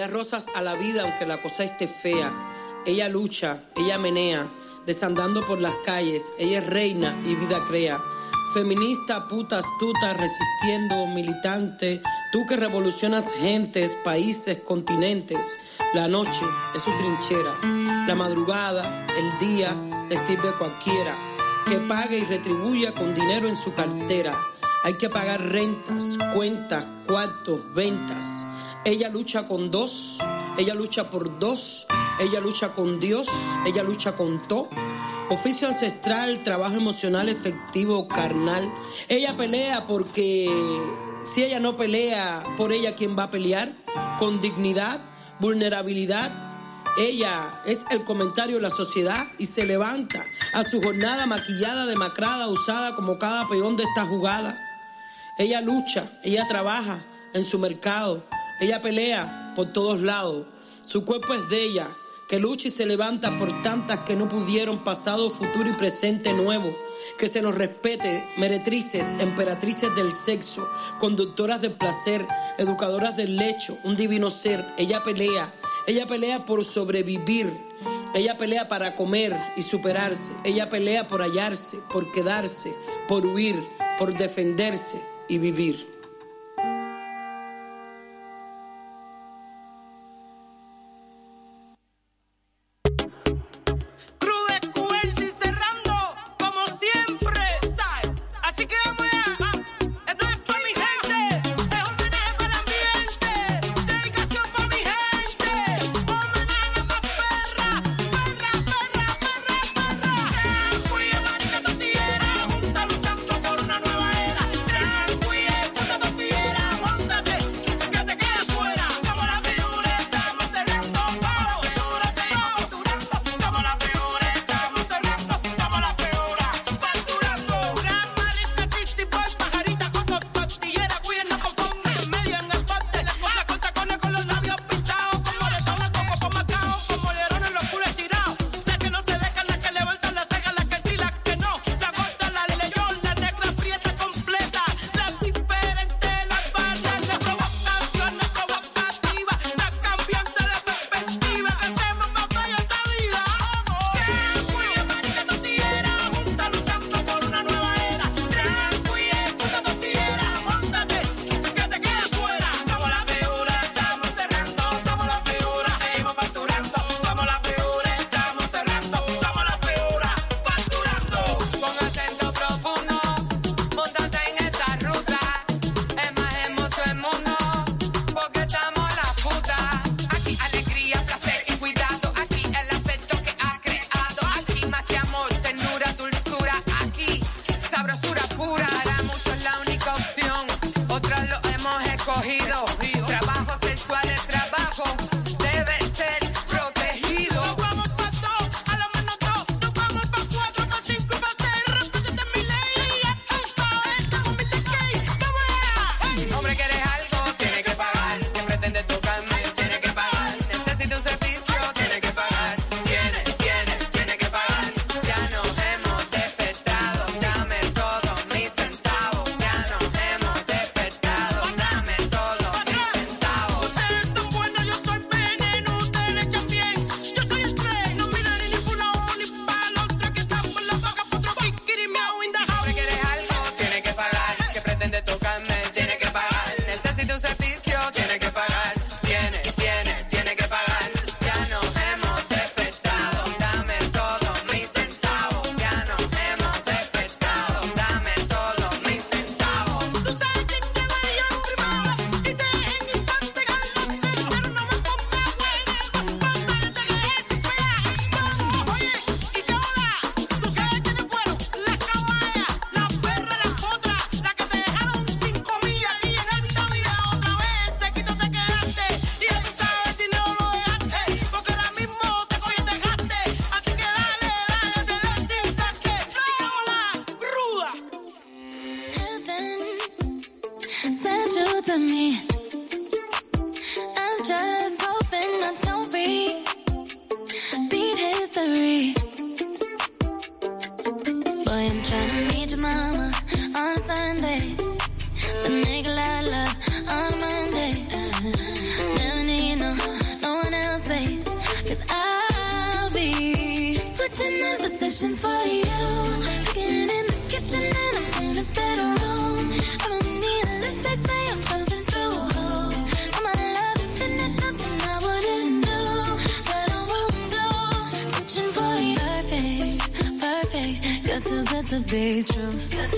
rosas a la vida aunque la cosa esté fea. Ella lucha, ella menea, desandando por las calles. Ella es reina y vida crea. Feminista, puta, astuta, resistiendo, militante. Tú que revolucionas gentes, países, continentes. La noche es su trinchera. La madrugada, el día, le sirve a cualquiera. Que pague y retribuya con dinero en su cartera. Hay que pagar rentas, cuentas, cuartos, ventas. Ella lucha con dos, ella lucha por dos, ella lucha con Dios, ella lucha con todo. Oficio ancestral, trabajo emocional, efectivo, carnal. Ella pelea porque si ella no pelea, por ella ¿quién va a pelear? Con dignidad, vulnerabilidad. Ella es el comentario de la sociedad y se levanta a su jornada maquillada, demacrada, usada como cada peón de esta jugada. Ella lucha, ella trabaja en su mercado. Ella pelea por todos lados. Su cuerpo es de ella, que lucha y se levanta por tantas que no pudieron, pasado, futuro y presente nuevo. Que se nos respete, meretrices, emperatrices del sexo, conductoras del placer, educadoras del lecho, un divino ser. Ella pelea por sobrevivir. Ella pelea para comer y superarse. Ella pelea por hallarse, por quedarse, por huir, por defenderse y vivir. positions for you. Cooking in the kitchen and I'm in a bedroom. I don't need a lift, they say I'm pumping through holes. All my love infinite, nothing I wouldn't do, that I won't do. Searching for you, perfect, perfect. You're too good to be true.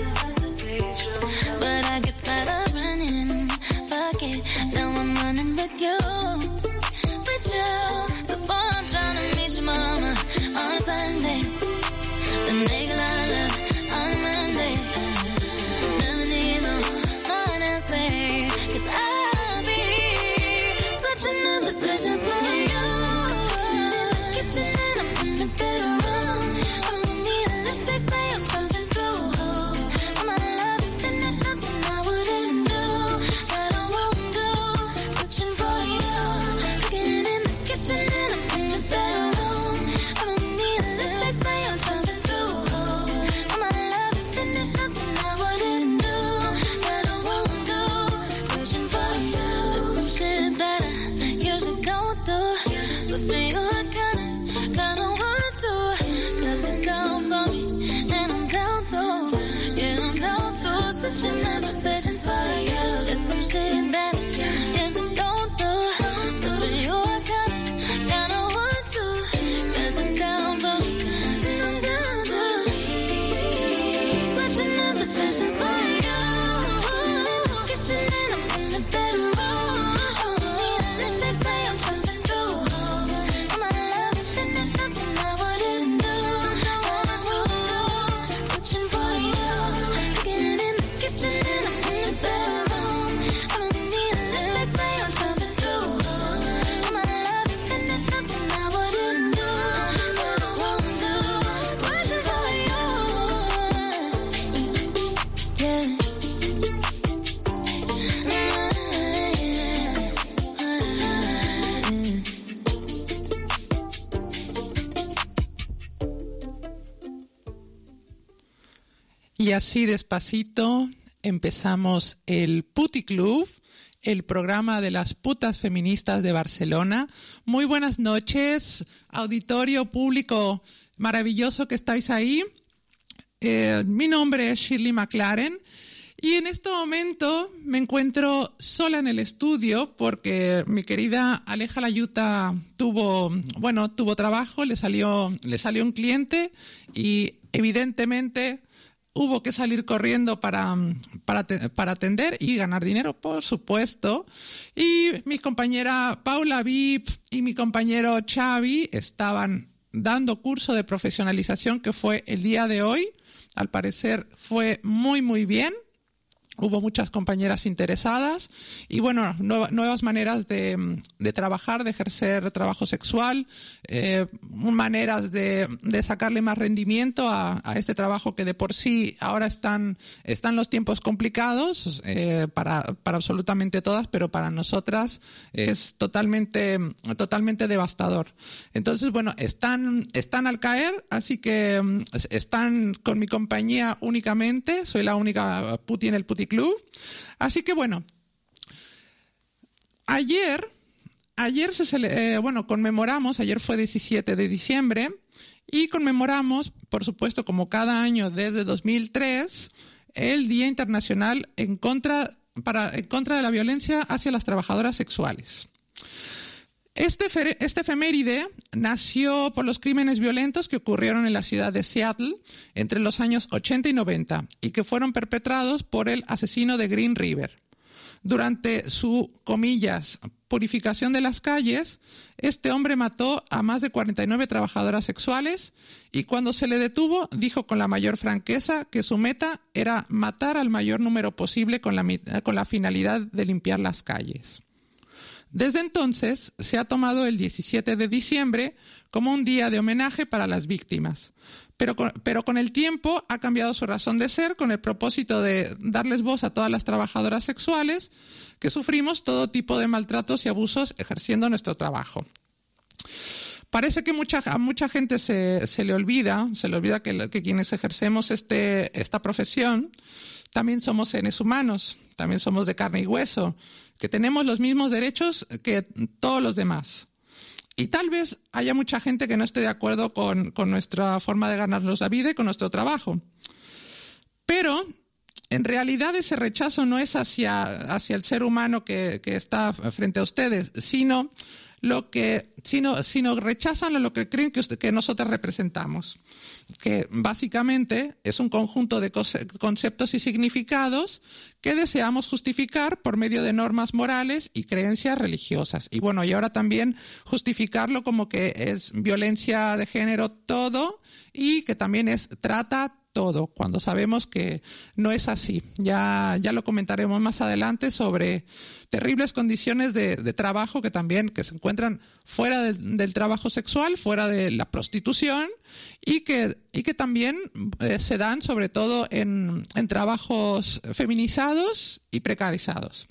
But I get tired of running. Fuck it, now I'm running with you. With you. So boy, I'm trying to meet your mama on a Sunday. The nigga I love on a Monday. Never need no one else, babe. 'Cause I'll be switching up positions for you. Kitchen and I'm in the bedroom. I don't need a lift, they say I'm pumping through holes. All my love infinite, nothing I wouldn't do, that I won't do. Searching for you. Cooking in the kitchen and I'm in the bedroom. I don't need a lift, they say I'm pumping through holes. All my love infinite, nothing I wouldn't do, that I won't do. Searching for you. There's some shit that I usually don't do, but for you I kinda want to. 'Cause you count for me, and I'm down to. Yeah, I'm down to. Switching up positions for you. There's some shit that I usually don't do, so for you I kinda want to. 'Cause you count for me, and I'm down to. Switching up positions for you. Kitchen and I'm in the bedroom. I don't need a lift, they say I'm pumping through holes. All my love infinite, nothing I wouldn't do, that I won't do. Searching for you. Cooking in the kitchen and I'm in the bedroom. I don't need a lift, they say I'm pumping through holes. All my love infinite, nothing I wouldn't do, that I won't do. Searching for you. Yeah. Y así despacito empezamos el Puti Club, el programa de las putas feministas de Barcelona. Muy buenas noches, auditorio público maravilloso que estáis ahí. Mi nombre es Shirley McLaren y en este momento me encuentro sola en el estudio porque mi querida Aleja Layuta tuvo trabajo, le salió un cliente y evidentemente hubo que salir corriendo para atender y ganar dinero, por supuesto. Y mi compañera Paula Vip y mi compañero Xavi estaban dando curso de profesionalización que fue el día de hoy. Al parecer fue muy, muy bien. Hubo muchas compañeras interesadas y bueno, nuevas maneras de trabajar, de ejercer trabajo sexual, maneras de sacarle más rendimiento a este trabajo que de por sí ahora están los tiempos complicados para absolutamente todas, pero para nosotras es totalmente devastador. Entonces, bueno, están al caer, así que están con mi compañía únicamente, soy la única puti en el Puti Club. Así que bueno, ayer conmemoramos, ayer fue 17 de diciembre y conmemoramos, por supuesto, como cada año desde 2003, el Día Internacional en contra de la violencia hacia las trabajadoras sexuales. Este efeméride nació por los crímenes violentos que ocurrieron en la ciudad de Seattle entre los años 80 y 90 y que fueron perpetrados por el asesino de Green River. Durante su, comillas, purificación de las calles, este hombre mató a más de 49 trabajadoras sexuales y cuando se le detuvo dijo con la mayor franqueza que su meta era matar al mayor número posible con la finalidad de limpiar las calles. Desde entonces se ha tomado el 17 de diciembre como un día de homenaje para las víctimas, pero con el tiempo ha cambiado su razón de ser con el propósito de darles voz a todas las trabajadoras sexuales que sufrimos todo tipo de maltratos y abusos ejerciendo nuestro trabajo. Parece que a mucha gente se le olvida que quienes ejercemos esta profesión también somos seres humanos, también somos de carne y hueso, que tenemos los mismos derechos que todos los demás. Y tal vez haya mucha gente que no esté de acuerdo con nuestra forma de ganarnos la vida y con nuestro trabajo. Pero en realidad ese rechazo no es hacia el ser humano que está frente a ustedes, sino rechazan lo que creen que nosotros representamos, que básicamente es un conjunto de conceptos y significados que deseamos justificar por medio de normas morales y creencias religiosas. Y bueno, y ahora también justificarlo como que es violencia de género todo y que también es trata todo, cuando sabemos que no es así. Ya lo comentaremos más adelante sobre terribles condiciones de trabajo que se encuentran fuera del trabajo sexual, fuera de la prostitución y que también se dan sobre todo en trabajos feminizados y precarizados.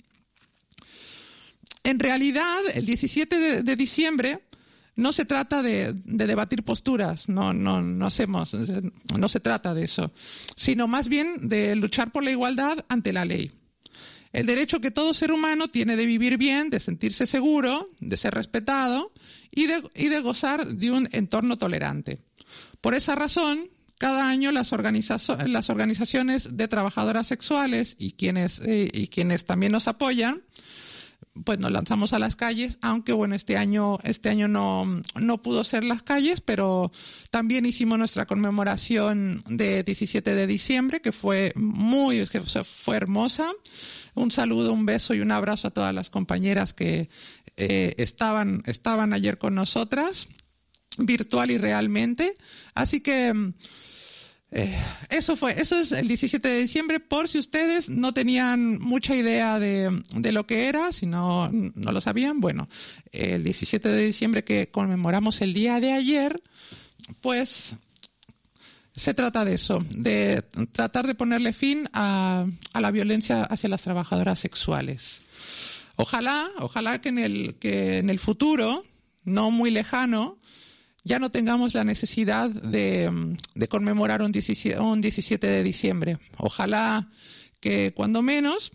En realidad, el 17 de diciembre no se trata de debatir posturas, no se trata de eso, sino más bien de luchar por la igualdad ante la ley. El derecho que todo ser humano tiene de vivir bien, de sentirse seguro, de ser respetado y de gozar de un entorno tolerante. Por esa razón, cada año las organizaciones de trabajadoras sexuales y quienes también nos apoyan, pues nos lanzamos a las calles, aunque bueno, este año no pudo ser las calles, pero también hicimos nuestra conmemoración de 17 de diciembre, que fue hermosa. Un saludo, un beso y un abrazo a todas las compañeras que estaban ayer con nosotras, virtual y realmente. Así que eso es el 17 de diciembre, por si ustedes no tenían mucha idea de lo que era, si no lo sabían. Bueno, el 17 de diciembre que conmemoramos el día de ayer, pues se trata de eso, de tratar de ponerle fin a la violencia hacia las trabajadoras sexuales. Ojalá que en el futuro, no muy lejano, ya no tengamos la necesidad de conmemorar un 17 de diciembre. Ojalá que cuando menos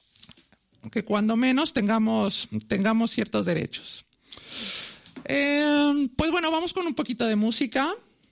tengamos ciertos derechos. Pues bueno, vamos con un poquito de música.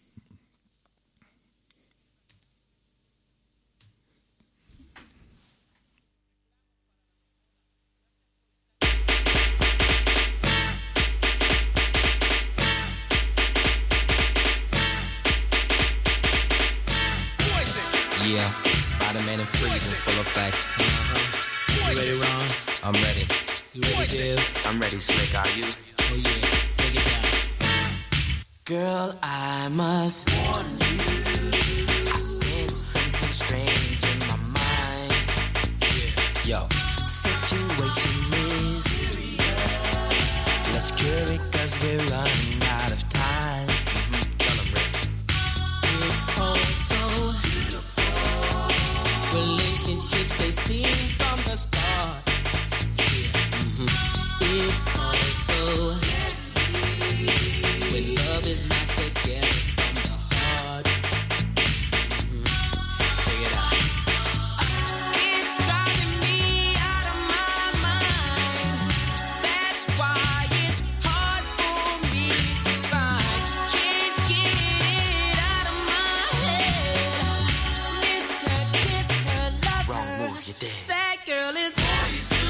Yeah, Spider-Man and Freeze in full effect. You ready, Ron? I'm ready. You ready, Dave? I'm ready, Slick. Are you? Oh yeah, take it down. Girl, I must warn you. I sense something strange in my mind. Yeah. Yo, situation is serious. Let's cure it 'cause we're running out of time. It's all so relationships, they seem from the start. It's also when love is not together from the heart. Check it out. It's driving me out of my mind. That's why it's hard for me to find. Can't get it out of my head. Miss her, kiss her, love Wrong her. move, you're dead. That girl is poison.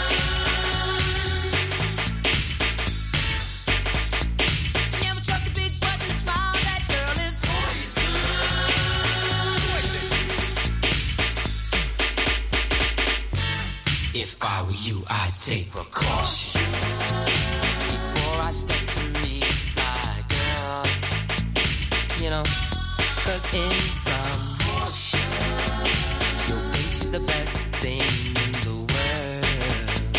Never trust a big button to smile. That girl is poison. If I were you, I'd take precaution before I step to meet my girl. You know, 'cause in some motion, your bitch is the best thing in the world.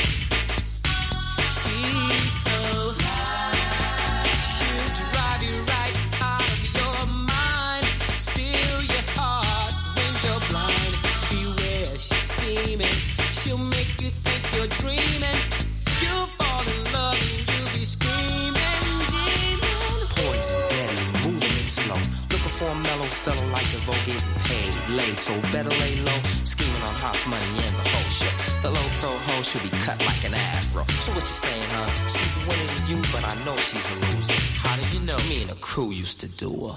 She's so high, she'll drive you right out of your mind. Steal your heart when you're blind. Beware, she's scheming. She'll make you think you're dreaming. You'll fall in love and you'll be screaming, demon. Poison, deadly, moving slow. Looking for a mellow fellow like DeVoe, getting paid, laid, so better lay low. Scheming on house money and the whole shit. The low pro hoe should be cut like an afro. So what you saying, huh? She's winning to you, but I know she's a loser. How did you know? Me and the crew used to do her.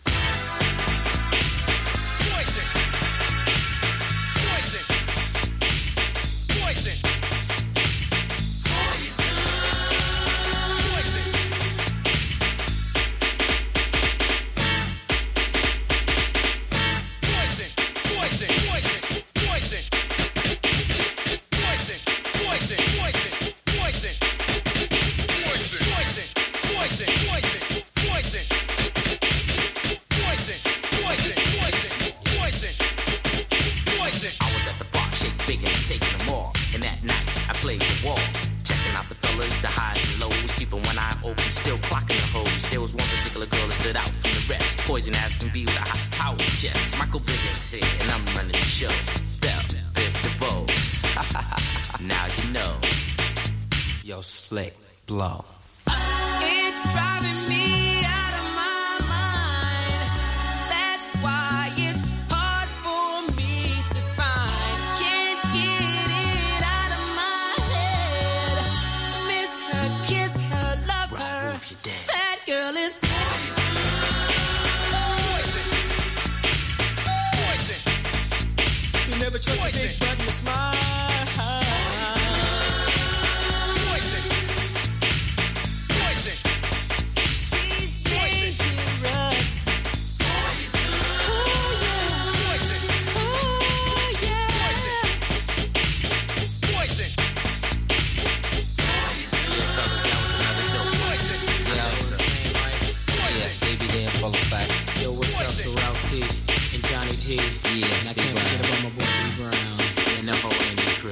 Slick blow. It's driving me out of my mind. That's why it's hard for me to find. Can't get it out of my head. Miss her, kiss her, love her. That girl is poison. You never trust a big button to smile. Yeah, and I can't forget about my boy B Brown and the whole Indie crew.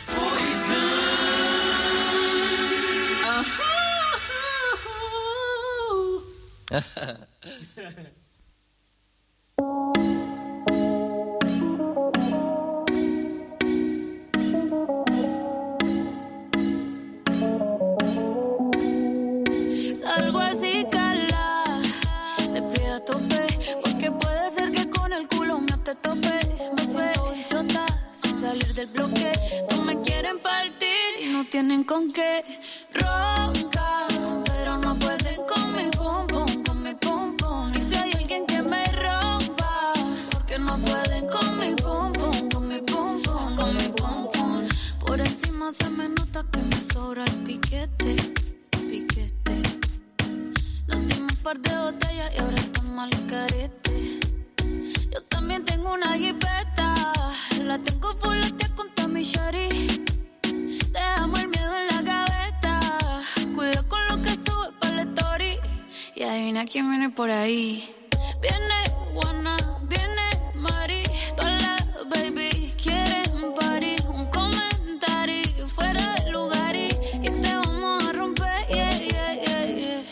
Salgo así, cala, le pido a tope, porque puede ser que con el culo me te tope. Me suelto y chota, sin salir del bloque. No me quieren partir y no tienen con qué. Ronca, pero no pueden con mi pum pum, con mi pum pum. Y si hay alguien que me rompa, porque no pueden con mi pum pum, con mi pum pum, con mi pum pum. Por encima se me nota que me sobra el piquete, piquete. Nos dimos un par de botellas y ahora estamos al carete. Yo también tengo una jipeta, la tengo fuletea con Tommy Shari. Dejamos el miedo en la gaveta, cuida con lo que sube para la story. Y adivina quién viene por ahí. Viene Juana, viene Mari, todas las baby quieren party. Un comentario fuera del lugar y te vamos a romper, yeah, yeah, yeah, yeah.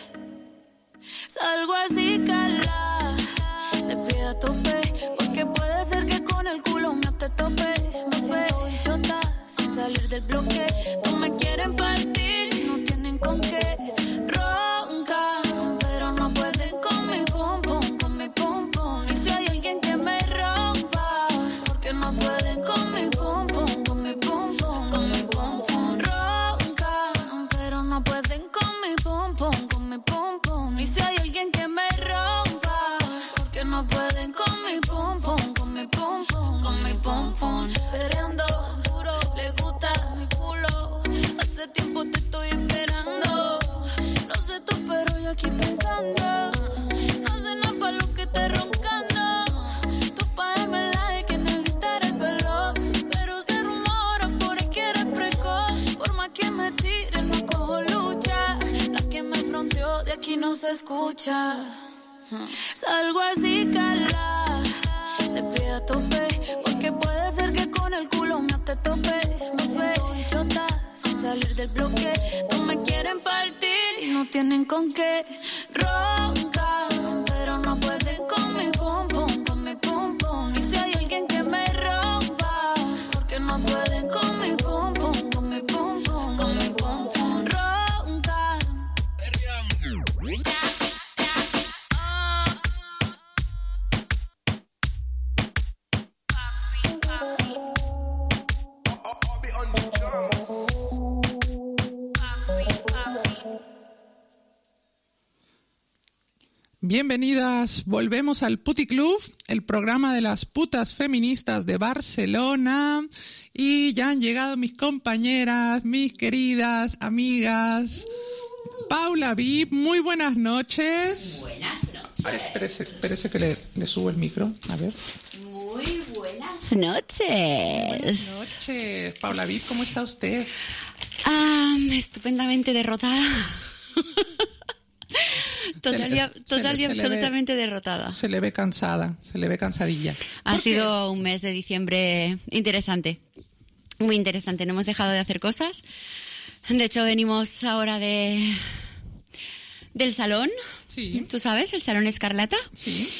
Salgo así, cala, le pido a tope, porque puede ser que con el culo me te tope. Me suelto y chota, sin salir del bloque. No me quieren partir y no tienen con qué. Ronca, pero no pueden con mi pum pum, con mi pum pum. Y si hay alguien que me rompa, porque no pueden con mi pum pum, con mi pum pum, con mi pum pum. Ronca, pero no pueden con mi pum pum, con mi pum pum. Y si hay alguien que me rompa, porque no pueden con mi pum pum, con mi pum pum, con mi pum pum. Esperando duro, le gusta mi culo. Hace tiempo te estoy esperando. No sé tú, pero yo aquí pensando. No sé nada pa' lo que estés roncando. Tú pa' darme like que negrita eres veloz, pero se rumora por ahí que eres precoz. Por más que me tire, no cojo lucha. La que me fronteó de aquí no se escucha. Salgo así, cala, le pido a tope, porque puede ser que con el culo me te tope. Me suelto y chota, sin salir del bloque. No me quieren partir y no tienen con qué. Ronca, pero no pueden con mi pum pum, con mi pum pum. Y si hay alguien que me rompa, porque no pueden con mi pum pum, con mi pum pum, con mi pum pum. Ronca. Bienvenidas, volvemos al Puti Club, el programa de las putas feministas de Barcelona, y ya han llegado mis compañeras, mis queridas amigas. Paula Vip, muy buenas noches. Buenas noches. Ay, espérese que le subo el micro, a ver. Muy buenas noches. Buenas noches. Paula Vip, ¿cómo está usted? Estupendamente derrotada. Total y absolutamente derrotada. Se le ve cansada, se le ve cansadilla. Ha sido un mes de diciembre interesante, muy interesante. No hemos dejado de hacer cosas. De hecho, venimos ahora del salón. Sí. ¿Tú sabes? El Salón Escarlata. Sí.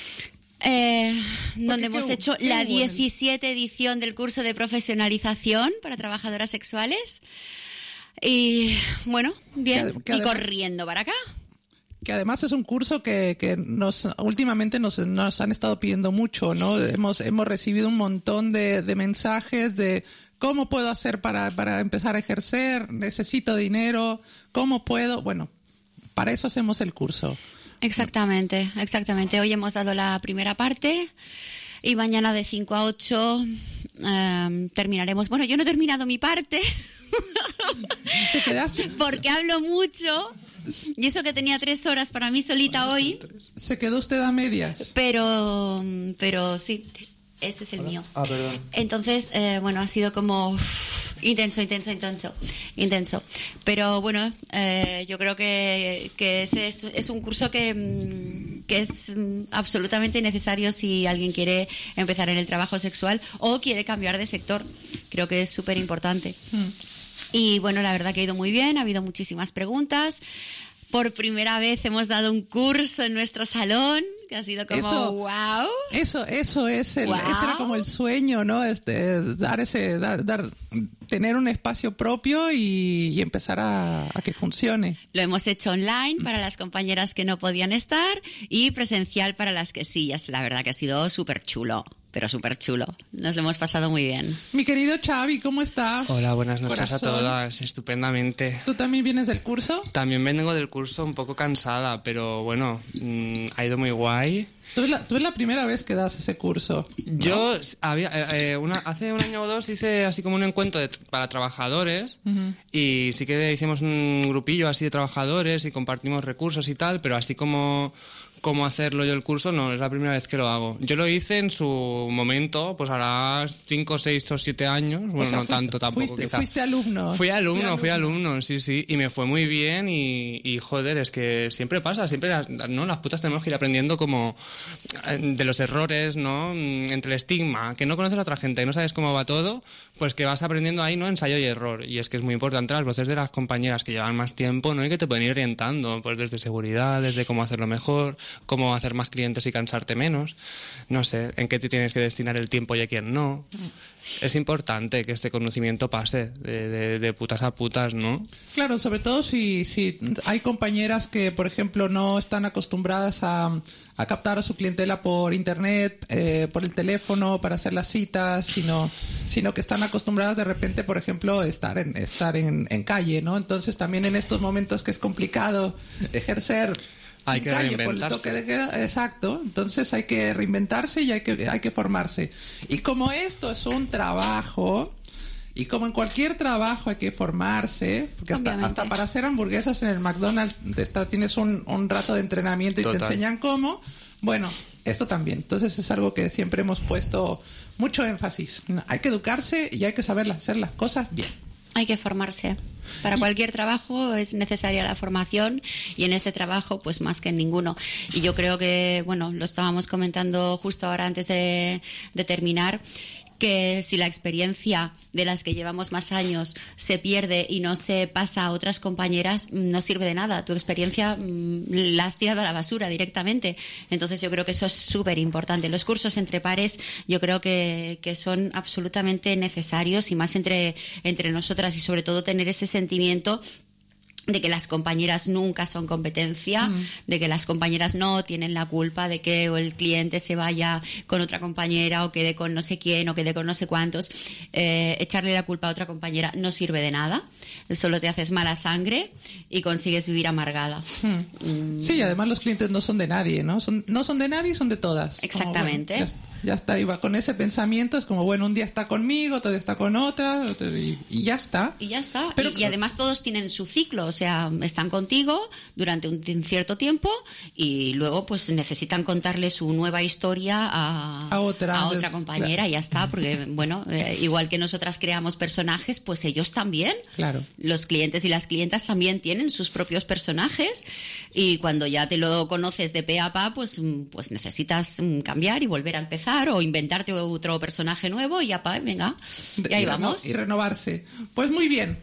Donde hemos hecho la 17 edición del curso de profesionalización para trabajadoras sexuales. Y bueno, bien. Que y además, corriendo para acá. Que además es un curso que últimamente nos han estado pidiendo mucho, ¿no? Hemos recibido un montón de mensajes de cómo puedo hacer para empezar a ejercer, necesito dinero, cómo puedo. Bueno, para eso hacemos el curso. Exactamente. Hoy hemos dado la primera parte y mañana de 5 a 8 terminaremos. Bueno, yo no he terminado mi parte. ¿Te quedaste? Porque hablo mucho. Y eso que tenía 3 horas para mí solita hoy. ¿Se quedó usted a medias? Pero sí, ese es el mío. Perdón. Entonces, bueno, ha sido como intenso. Pero bueno, yo creo que ese es un curso que es absolutamente necesario si alguien quiere empezar en el trabajo sexual o quiere cambiar de sector. Creo que es súper importante. Y bueno, la verdad que ha ido muy bien, ha habido muchísimas preguntas. Por primera vez hemos dado un curso en nuestro salón, que ha sido como wow. Eso es wow. Ese era como el sueño, ¿no? Tener un espacio propio y empezar a que funcione. Lo hemos hecho online para las compañeras que no podían estar y presencial para las que sí. La verdad que ha sido súper chulo. Pero súper chulo. Nos lo hemos pasado muy bien. Mi querido Xavi, ¿cómo estás? Hola, buenas noches. Corazón. A todas. Estupendamente. ¿Tú también vienes del curso? También vengo del curso un poco cansada, pero bueno, ha ido muy guay. Tú es la primera vez que das ese curso, ¿no? Yo hace un año o dos hice así como un encuentro para trabajadores. Y sí que hicimos un grupillo así de trabajadores y compartimos recursos y tal, pero así como hacerlo yo el curso, no, es la primera vez que lo hago. Yo lo hice en su momento, pues hará 5, 6 o 7 años, bueno, o sea, no tanto tampoco. ¿Fuiste alumno? Fui alumno, sí, y me fue muy bien y joder, es que siempre pasa, ¿no? Las putas tenemos que ir aprendiendo como de los errores, ¿no? Entre el estigma, que no conoces a otra gente, que no sabes cómo va todo, pues que vas aprendiendo ahí, ¿no? Ensayo y error, y es que es muy importante las voces de las compañeras que llevan más tiempo, ¿no? Y que te pueden ir orientando, pues desde seguridad, desde cómo hacerlo mejor, cómo hacer más clientes y cansarte menos, no sé, en qué te tienes que destinar el tiempo y a quién no. Es importante que este conocimiento pase de putas a putas, ¿no? Claro, sobre todo si hay compañeras que, por ejemplo, no están acostumbradas a captar a su clientela por internet, por el teléfono, para hacer las citas, sino que están acostumbradas de repente, por ejemplo, estar en calle, ¿no? Entonces también en estos momentos que es complicado ejercer hay que reinventarse. Por el toque de queda, exacto. Entonces hay que reinventarse y hay que formarse. Y como esto es un trabajo, y como en cualquier trabajo hay que formarse, porque hasta para hacer hamburguesas en el McDonald's tienes un rato de entrenamiento y Total. Te enseñan cómo. Bueno, esto también. Entonces es algo que siempre hemos puesto mucho énfasis. Hay que educarse y hay que saber hacer las cosas bien. Hay que formarse. Para cualquier trabajo es necesaria la formación y en este trabajo pues más que en ninguno. Y yo creo que, bueno, lo estábamos comentando justo ahora antes de terminar, que si la experiencia de las que llevamos más años se pierde y no se pasa a otras compañeras, no sirve de nada. Tu experiencia la has tirado a la basura directamente. Entonces yo creo que eso es súper importante. Los cursos entre pares yo creo que son absolutamente necesarios y más entre nosotras, y sobre todo tener ese sentimiento de que las compañeras nunca son competencia, de que las compañeras no tienen la culpa de que el cliente se vaya con otra compañera o quede con no sé quién o quede con no sé cuántos. Echarle la culpa a otra compañera no sirve de nada, solo te haces mala sangre y consigues vivir amargada. Sí, además los clientes no son de nadie, ¿no? No son de nadie, son de todas. Exactamente. Como, bueno, ya está, iba con ese pensamiento, es como, bueno, un día está conmigo, otro día está con otra, y ya está. Y ya está. Pero, y además todos tienen su ciclo, o sea, están contigo durante un cierto tiempo y luego pues necesitan contarle su nueva historia a otra compañera, y ya está, porque bueno, igual que nosotras creamos personajes, pues ellos también. Claro. Los clientes y las clientas también tienen sus propios personajes, y cuando ya te lo conoces de pe a pa, pues necesitas cambiar y volver a empezar o inventarte otro personaje nuevo y ya, venga, y ahí vamos. Y renovarse. Pues muy bien.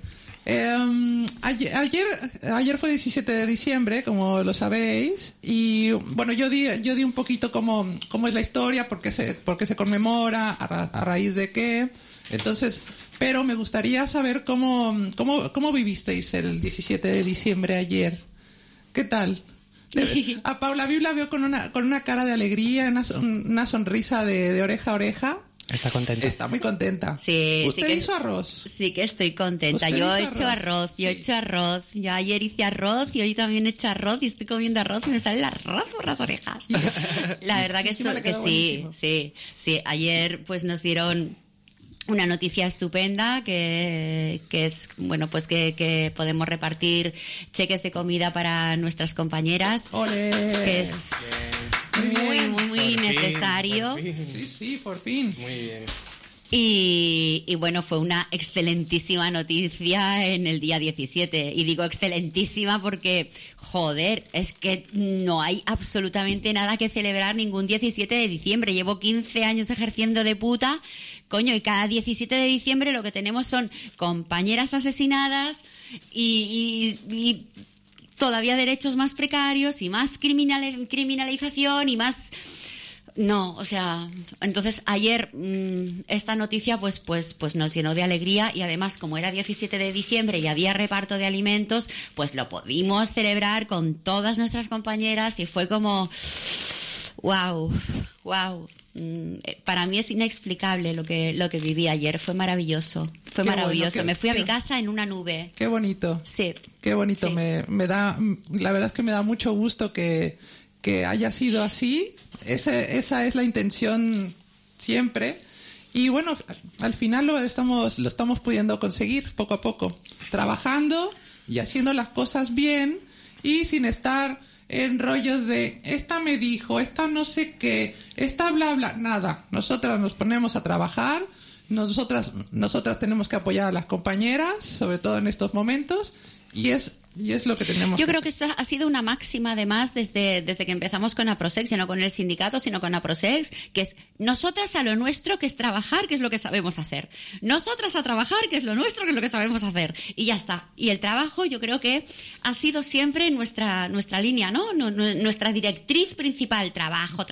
Ayer fue 17 de diciembre, como lo sabéis, y bueno, yo di un poquito cómo es la historia, por qué se conmemora, a raíz de qué. Entonces, pero me gustaría saber cómo vivisteis el 17 de diciembre ayer. ¿Qué tal? A Paula Viu la veo con una cara de alegría, una sonrisa de oreja a oreja. Está contenta. Está muy contenta. Sí, ¿Usted hizo arroz? Sí que estoy contenta. Yo he hecho arroz. Yo ayer hice arroz y hoy también he hecho arroz y estoy comiendo arroz y me sale el arroz por las orejas. La verdad que sí. Ayer pues nos dieron una noticia estupenda que es, bueno, pues que podemos repartir cheques de comida para nuestras compañeras. ¡Olé! Que es muy necesario. Sí, por fin. Muy bien. Y bueno, fue una excelentísima noticia en el día 17. Y digo excelentísima porque, joder, es que no hay absolutamente nada que celebrar ningún 17 de diciembre. Llevo 15 años ejerciendo de puta, coño, y cada 17 de diciembre lo que tenemos son compañeras asesinadas y todavía derechos más precarios y más criminalización y más... No, o sea, entonces ayer esta noticia pues nos llenó de alegría, y además como era 17 de diciembre y había reparto de alimentos, pues lo pudimos celebrar con todas nuestras compañeras y fue como wow. Para mí es inexplicable lo que viví ayer, fue maravilloso. Fue maravilloso. Bueno, me fui a mi casa en una nube. Qué bonito. Sí. Qué bonito. Sí. Me da, la verdad es que me da mucho gusto que haya sido así. Esa es la intención siempre. Y bueno, al final lo estamos pudiendo conseguir poco a poco, trabajando y haciendo las cosas bien y sin estar en rollos de esta me dijo, esta no sé qué, esta bla bla, nada. Nosotras nos ponemos a trabajar, nosotras tenemos que apoyar a las compañeras, sobre todo en estos momentos, y es lo que tenemos. Yo creo que esa ha sido una máxima, además, desde que empezamos con Aprosex, ya no con el sindicato, sino con Aprosex, que es nosotras a lo nuestro, que es trabajar, que es lo que sabemos hacer. Nosotras a trabajar, que es lo nuestro, que es lo que sabemos hacer. Y ya está. Y el trabajo, yo creo que ha sido siempre nuestra línea, ¿no? Nuestra directriz principal. Trabajo.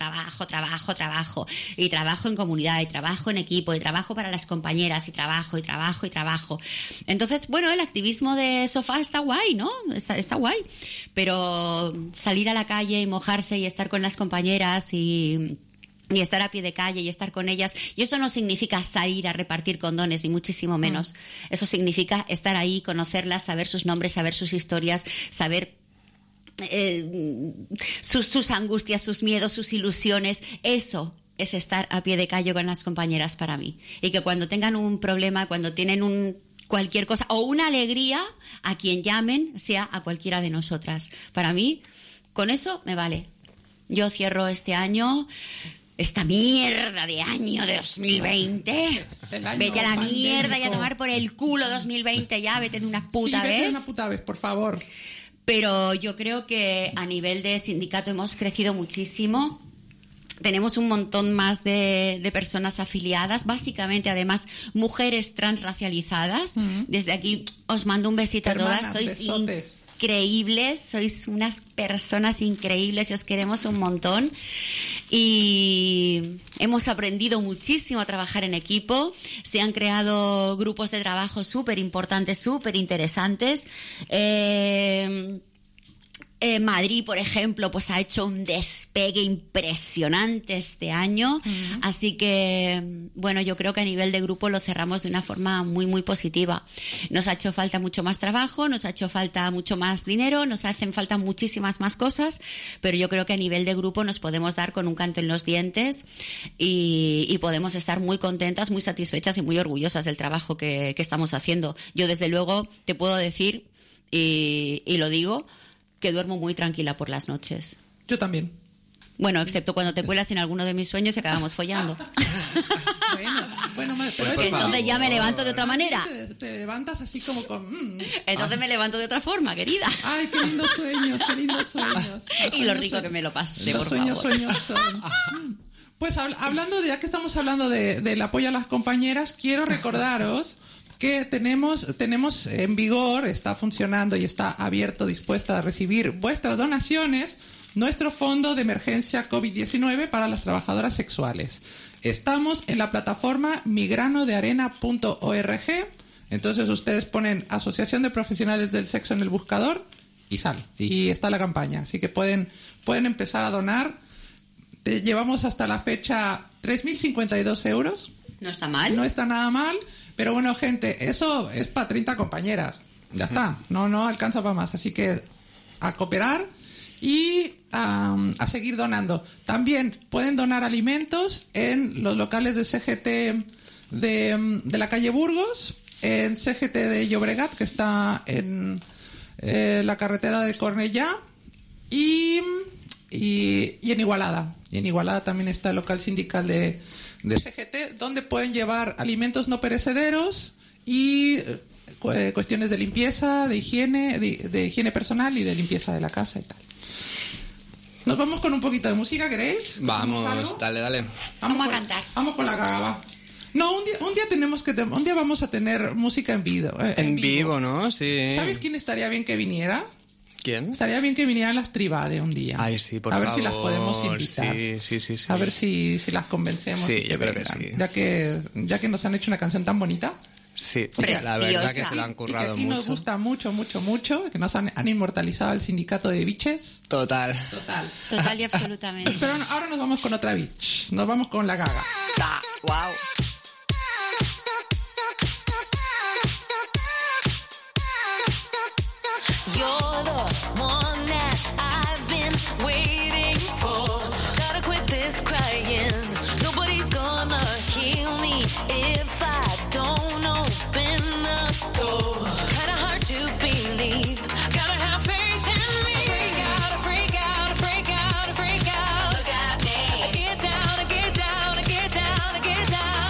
Y trabajo en comunidad, y trabajo en equipo, y trabajo para las compañeras, y trabajo. Entonces, bueno, el activismo de sofá está guay, ¿no? Está guay, pero salir a la calle y mojarse y estar con las compañeras y estar a pie de calle y estar con ellas, y eso no significa salir a repartir condones, ni muchísimo menos. Eso significa estar ahí, conocerlas, saber sus nombres, saber sus historias, saber sus angustias, sus miedos, sus ilusiones. Eso es estar a pie de calle con las compañeras para mí. Y que cuando tengan un problema, cuando tienen cualquier cosa o una alegría, a quien llamen sea a cualquiera de nosotras. Para mí, con eso me vale. Yo cierro este año, esta mierda de año de 2020. Vete a la mierda y a tomar por el culo 2020 ya, vete de una puta vez. Vete de una puta vez, por favor. Pero yo creo que a nivel de sindicato hemos crecido muchísimo. Tenemos un montón más de personas afiliadas, básicamente, además, mujeres transracializadas. Desde aquí os mando un besito a todas. Sois increíbles, sois unas personas increíbles y os queremos un montón. y hemos aprendido muchísimo a trabajar en equipo. Se han creado grupos de trabajo súper importantes, súper interesantes. Madrid, por ejemplo, pues ha hecho un despegue impresionante este año. Uh-huh. Así que, bueno, yo creo que a nivel de grupo lo cerramos de una forma muy, muy positiva. Nos ha hecho falta mucho más trabajo, nos ha hecho falta mucho más dinero, nos hacen falta muchísimas más cosas, pero yo creo que a nivel de grupo nos podemos dar con un canto en los dientes y podemos estar muy contentas, muy satisfechas y muy orgullosas del trabajo que estamos haciendo. Yo, desde luego, te puedo decir, y lo digo, que duermo muy tranquila por las noches. Yo también. Bueno, excepto cuando te cuelas en alguno de mis sueños y acabamos follando. Bueno, pero eso entonces ya me levanto de otra manera. Te levantas así como con... Entonces me levanto de otra forma, querida. Ay, qué lindos sueños, qué lindos sueños. Y lo rico que me lo pasé, por favor. Los sueños son... Pues hablando, ya que estamos hablando del apoyo a las compañeras, quiero recordaros que tenemos en vigor, está funcionando y está abierto, dispuesta a recibir vuestras donaciones, nuestro fondo de emergencia COVID-19 para las trabajadoras sexuales. Estamos en la plataforma migranodearena.org, entonces ustedes ponen Asociación de Profesionales del Sexo en el buscador y sale, y está la campaña, así que pueden empezar a donar. Llevamos hasta la fecha 3.052 euros. No está mal. No está nada mal. Pero bueno, gente, eso es para 30 compañeras. Ya está. No alcanza para más. Así que a cooperar y a seguir donando. También pueden donar alimentos en los locales de CGT de la calle Burgos, en CGT de Llobregat, que está en la carretera de Cornellá, y en Igualada. Y en Igualada también está el local sindical de CGT, donde pueden llevar alimentos no perecederos y cuestiones de limpieza, de higiene personal y de limpieza de la casa y tal. Nos vamos con un poquito de música, ¿queréis? Vamos, dale. Vamos a cantar. Vamos con la gaga. No, un día vamos a tener música en vivo. En vivo, ¿no? Sí. ¿Sabes quién estaría bien que viniera? ¿Quién? Estaría bien que vinieran las Tribade un día. Ay, sí, por favor. A ver si las podemos invitar. Sí. A ver si las convencemos. Sí, yo creo que sí. Ya que nos han hecho una canción tan bonita. Sí, preciosa. La verdad que se la han currado mucho. Y que aquí nos gusta mucho, que nos han inmortalizado el sindicato de biches. Total y absolutamente. Pero ahora nos vamos con otra bitch. Nos vamos con la Gaga. Wow. You're the one that I've been waiting for. Gotta quit this crying. Nobody's gonna heal me if I don't open the door. Kinda hard to believe. Gotta have faith in me. Freak out. Look at me. I get down.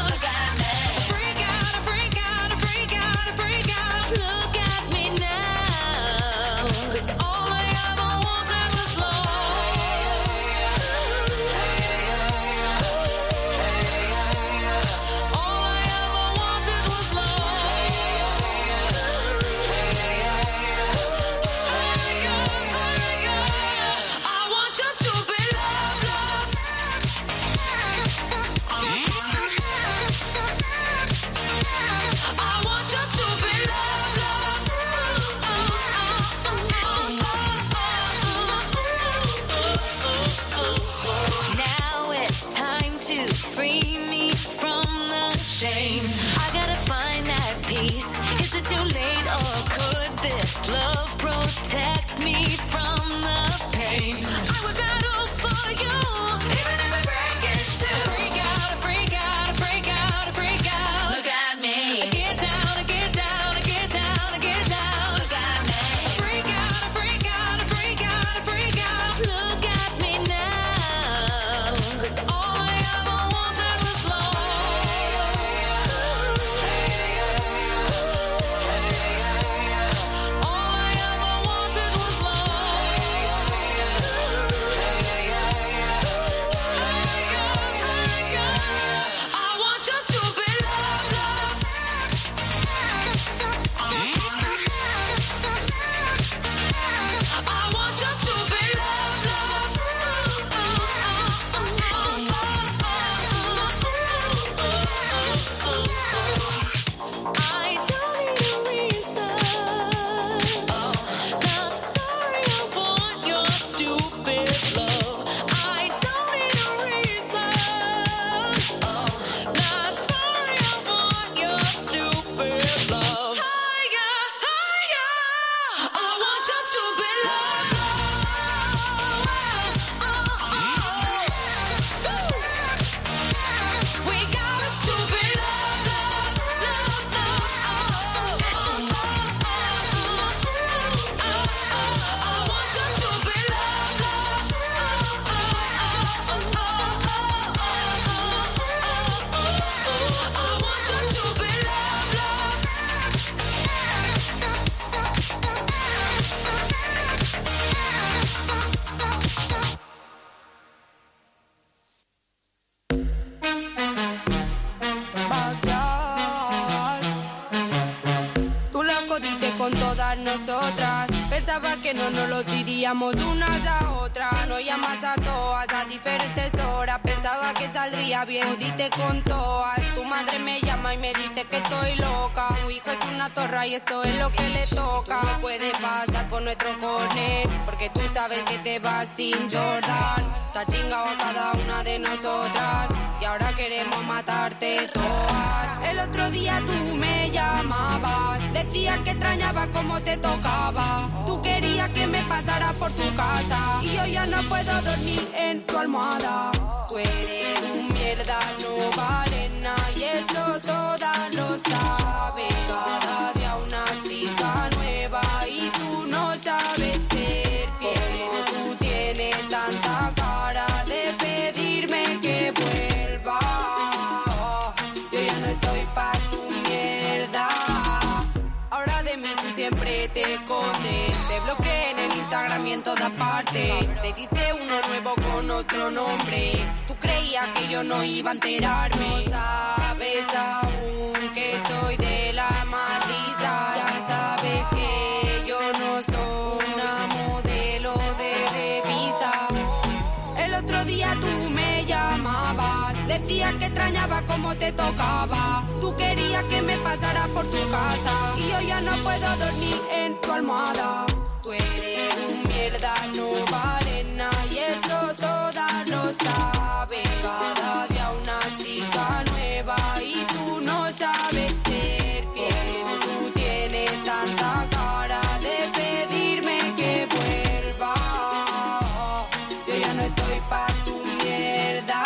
Salíamos unas a otras, nos llamas a todas a diferentes horas. Pensaba que saldría bien, jodiste con todas. Tu madre me llama y me dice que estoy loca. Tu hijo es una zorra y eso es lo que le toca. No puede pasar por nuestro corner, porque tú sabes que te vas sin Jordan. Te has chingado a cada una de nosotras y ahora queremos matarte todas. El otro día tú me llamabas, decías que extrañaba cómo te tocaba. Tú querías que me pasara por tu casa y yo ya no puedo dormir en tu almohada. Tú eres un mierda, no vales nada y eso todas lo saben. Cada día una chica nueva y tú no sabes ser fiel. Tú tienes tanta cara de pedirme que vuelva. Yo ya no estoy pa' tu mierda. Ahora de mí tú siempre te escondes. Te bloqueé en el Instagram y en todas partes. Te hiciste uno nuevo con otro nombre. Tú creías que yo no iba a enterarme. No sabes aún que soy de la maldita. Ya sabes que yo no soy una modelo de revista. El otro día tú me llamabas, decías que extrañaba cómo te tocaba. Tú querías que me pasara por tu casa y yo ya no puedo dormir en tu almohada. Tú eres un mierda, no vales nada y eso todas lo saben. Cada día una chica nueva y tú no sabes ser fiel. Tú tienes tanta cara de pedirme que vuelva. Yo ya no estoy pa' tu mierda.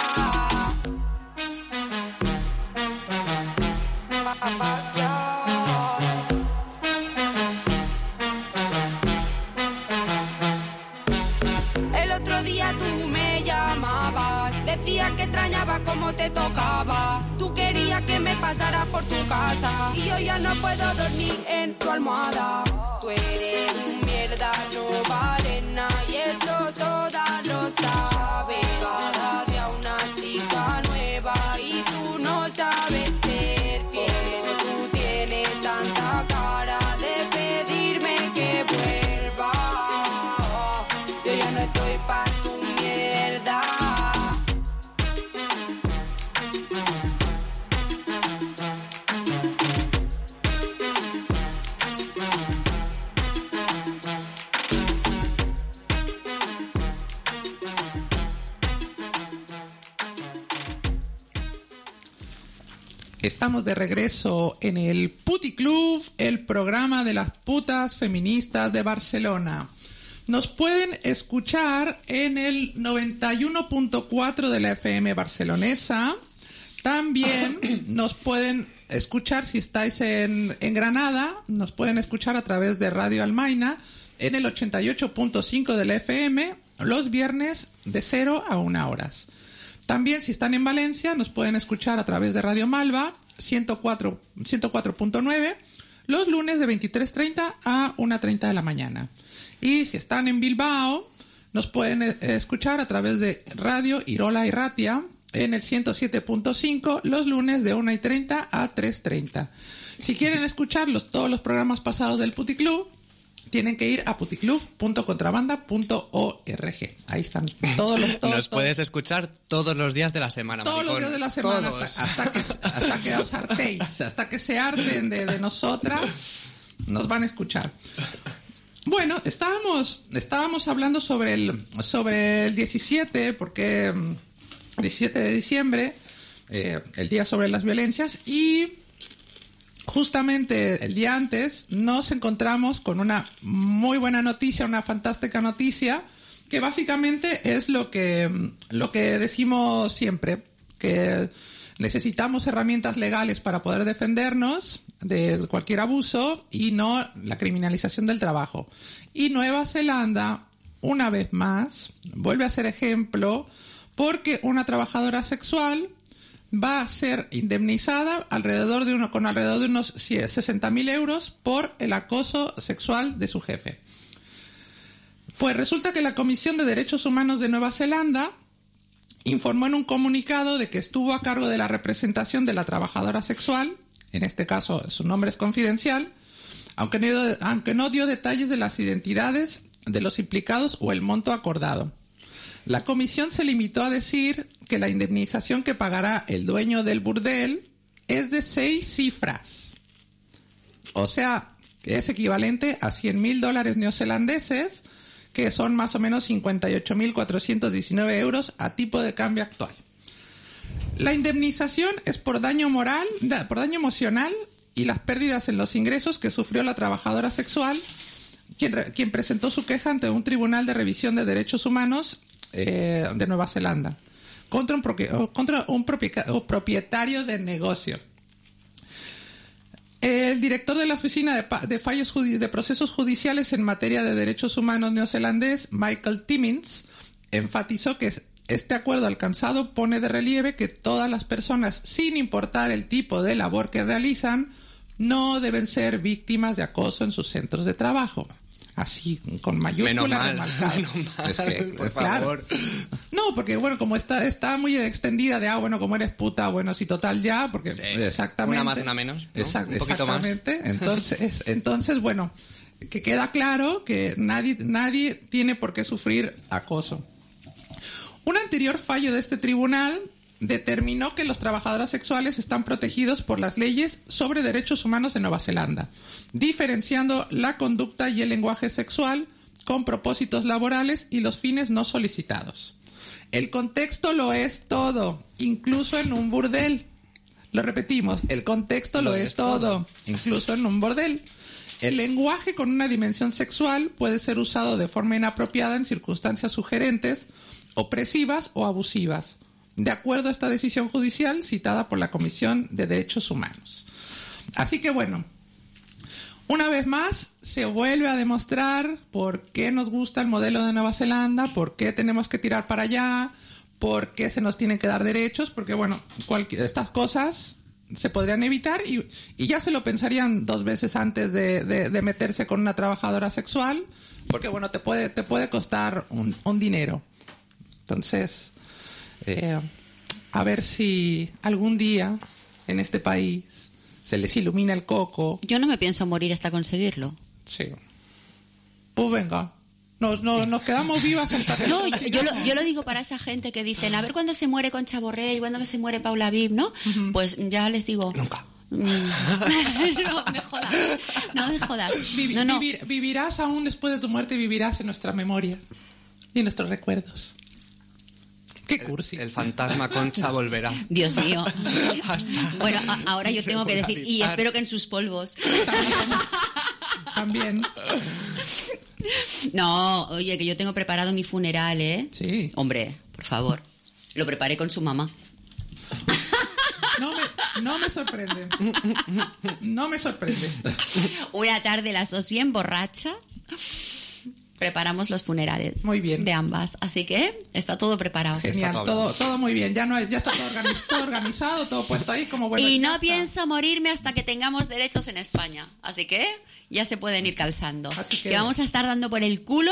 El otro día tú me llamabas, decías que extrañaba cómo te tocaba. Tú querías que me pasara por tu casa y yo ya no puedo dormir en tu almohada. Tú eres un mierda, no vales nada y eso todas lo saben. Cada día una chica nueva y tú no sabes ser fiel. Tú tienes tanta cara de pedirme que vuelva. Yo ya no estoy pa' tu mierda. Estamos de regreso en el Puti Club, el programa de las putas feministas de Barcelona. Nos pueden escuchar en el 91.4 de la FM barcelonesa. También nos pueden escuchar si estáis en Granada. Nos pueden escuchar a través de Radio Almaina en el 88.5 de la FM los viernes de 0 a 1 horas. También si están en Valencia nos pueden escuchar a través de Radio Malva 104.9 los lunes de 23:30 a 1:30 de la mañana. Y si están en Bilbao nos pueden escuchar a través de Radio Irola y Ratia en el 107.5 los lunes de 1:30 a 3:30. Si quieren escuchar todos los programas pasados del Puti Club, tienen que ir a puticlub.contrabanda.org. Ahí están todos los... Nos puedes escuchar todos los días de la semana, todos maricón. los días de la semana, hasta que os hartéis, hasta que se harten de nosotras, nos van a escuchar. Bueno, estábamos hablando sobre el 17, porque 17 de diciembre, el día sobre las violencias, y justamente el día antes nos encontramos con una muy buena noticia, una fantástica noticia, que básicamente es lo que decimos siempre, que necesitamos herramientas legales para poder defendernos de cualquier abuso y no la criminalización del trabajo. Y Nueva Zelanda, una vez más, vuelve a ser ejemplo, porque una trabajadora sexual va a ser indemnizada con alrededor de unos 60.000 euros por el acoso sexual de su jefe. Pues resulta que la Comisión de Derechos Humanos de Nueva Zelanda informó en un comunicado de que estuvo a cargo de la representación de la trabajadora sexual, en este caso su nombre es confidencial, aunque no dio detalles de las identidades de los implicados o el monto acordado. La comisión se limitó a decir que la indemnización que pagará el dueño del burdel es de 6 cifras. O sea, que es equivalente a $100,000 neozelandeses, que son más o menos 58.419 euros a tipo de cambio actual. La indemnización es por daño moral, por daño emocional y las pérdidas en los ingresos que sufrió la trabajadora sexual, quien presentó su queja ante un tribunal de revisión de derechos humanos de Nueva Zelanda contra un propietario de negocio. El director de la Oficina de Fallos de Procesos Judiciales en materia de derechos humanos neozelandés, Michael Timmins, enfatizó que este acuerdo alcanzado pone de relieve que todas las personas, sin importar el tipo de labor que realizan, no deben ser víctimas de acoso en sus centros de trabajo. Así, con mayúsculas remarcadas. Es que, por favor. Claro. No, porque bueno, como está muy extendida de, bueno, como eres puta, bueno, sí, total ya, porque Sí. exactamente. Una más, una menos, ¿no? Un poquito Exactamente. Entonces, bueno, que queda claro que nadie tiene por qué sufrir acoso. Un anterior fallo de este tribunal determinó que los trabajadores sexuales están protegidos por las leyes sobre derechos humanos de Nueva Zelanda, diferenciando la conducta y el lenguaje sexual con propósitos laborales y los fines no solicitados. El contexto lo es todo, incluso en un burdel. Lo repetimos, el contexto lo es todo, incluso en un burdel. El lenguaje con una dimensión sexual puede ser usado de forma inapropiada en circunstancias sugerentes, opresivas o abusivas, de acuerdo a esta decisión judicial citada por la Comisión de Derechos Humanos. Así que bueno, una vez más se vuelve a demostrar por qué nos gusta el modelo de Nueva Zelanda, por qué tenemos que tirar para allá, por qué se nos tienen que dar derechos, porque bueno, estas cosas se podrían evitar y ya se lo pensarían 2 veces antes de meterse con una trabajadora sexual, porque bueno, te puede costar un dinero. Entonces, a ver si algún día en este país se les ilumina el coco. Yo no me pienso morir hasta conseguirlo. Sí. Pues venga, nos quedamos vivas hasta que... No, yo lo digo para esa gente que dicen, a ver cuándo se muere Concha Borrell, cuándo se muere Paula Viv, ¿no? Uh-huh. Pues ya les digo... Nunca. No me jodas. Vivirás aún después de tu muerte, vivirás en nuestra memoria y en nuestros recuerdos. Qué cursi. El fantasma Concha volverá. Dios mío. Bueno, ahora yo tengo que decir, y espero que en sus polvos. También. No, oye, que yo tengo preparado mi funeral, ¿eh? Sí. Hombre, por favor. Lo preparé con su mamá. No me sorprende. No me sorprende. Una tarde, las dos bien borrachas, preparamos los funerales. Muy bien. De ambas. Así que está todo preparado. Genial, todo muy bien. Ya está todo organizado, todo puesto ahí como bueno. Y no pienso morirme hasta que tengamos derechos en España. Así que ya se pueden ir calzando. Que vamos a estar dando por el culo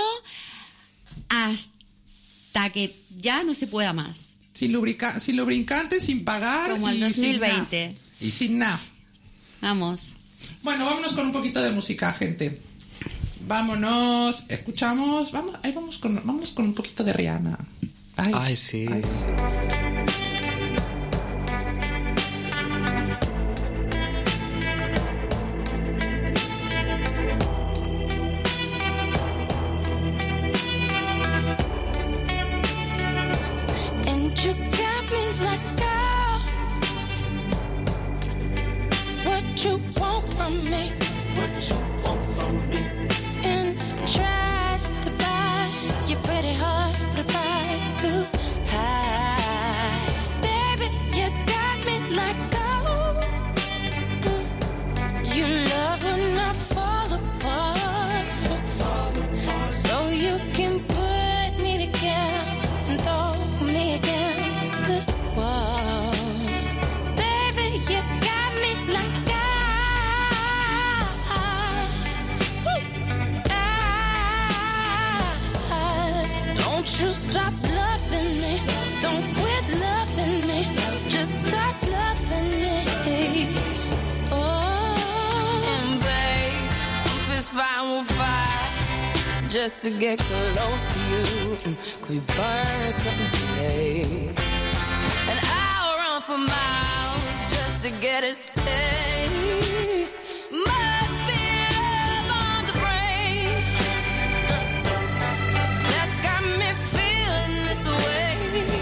hasta que ya no se pueda más. Sin lubricante, sin pagar. Como el 2020. Y sin nada. Vamos. Bueno, vámonos con un poquito de música, gente. Vámonos, escuchamos. Vámonos con un poquito de Rihanna. Ay, sí. Ay, sí. just to get close to you. Could we burn something today? And I'll run for miles just to get a taste. Must be love on the brain that's got me feeling this way.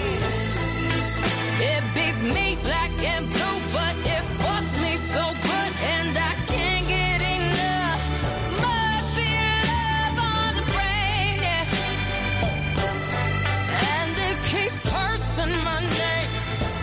It beats me black and blue, but it fucks me so good, and I can't get enough. Must be love on the brain, yeah. And it keeps cursing my name.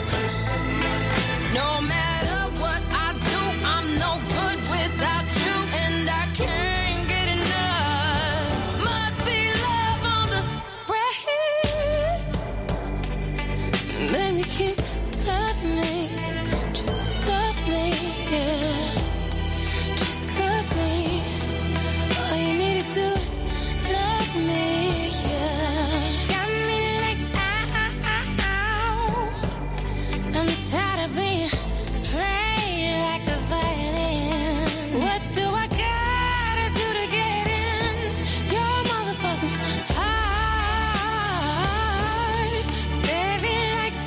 No matter what I do, I'm no good without you, and I can't get enough. Must be love on the brain. Baby, keep loving me. Just love me, yeah. Just love me. All you need to do is love me, yeah. Got me like, ow. I'm tired of being played like a violin. What do I gotta do to get in your motherfucking heart? Baby, like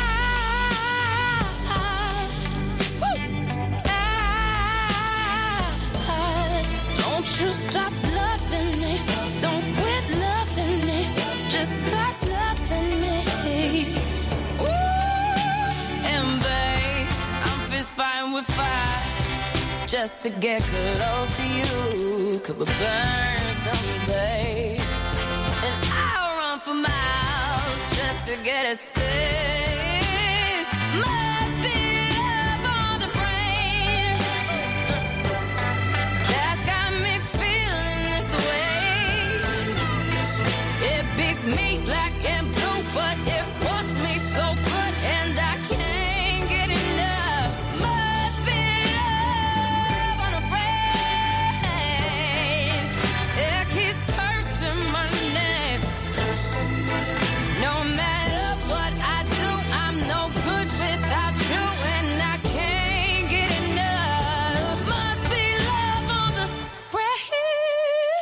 don't you stop loving me. Don't quit loving me. Just stop loving me. Ooh, and babe, I'm fist fighting with fire just to get close to you. Could we burn someday? And I'll run for miles just to get a taste. Must be love on the brain that's got me feeling this way. It beats me black and blue, but it fucks me so good, and I can't get enough. Must be love on the brain. It keeps cursing my name. No matter what I do, I'm no good without you, and I can't get enough. Must be love on the brain.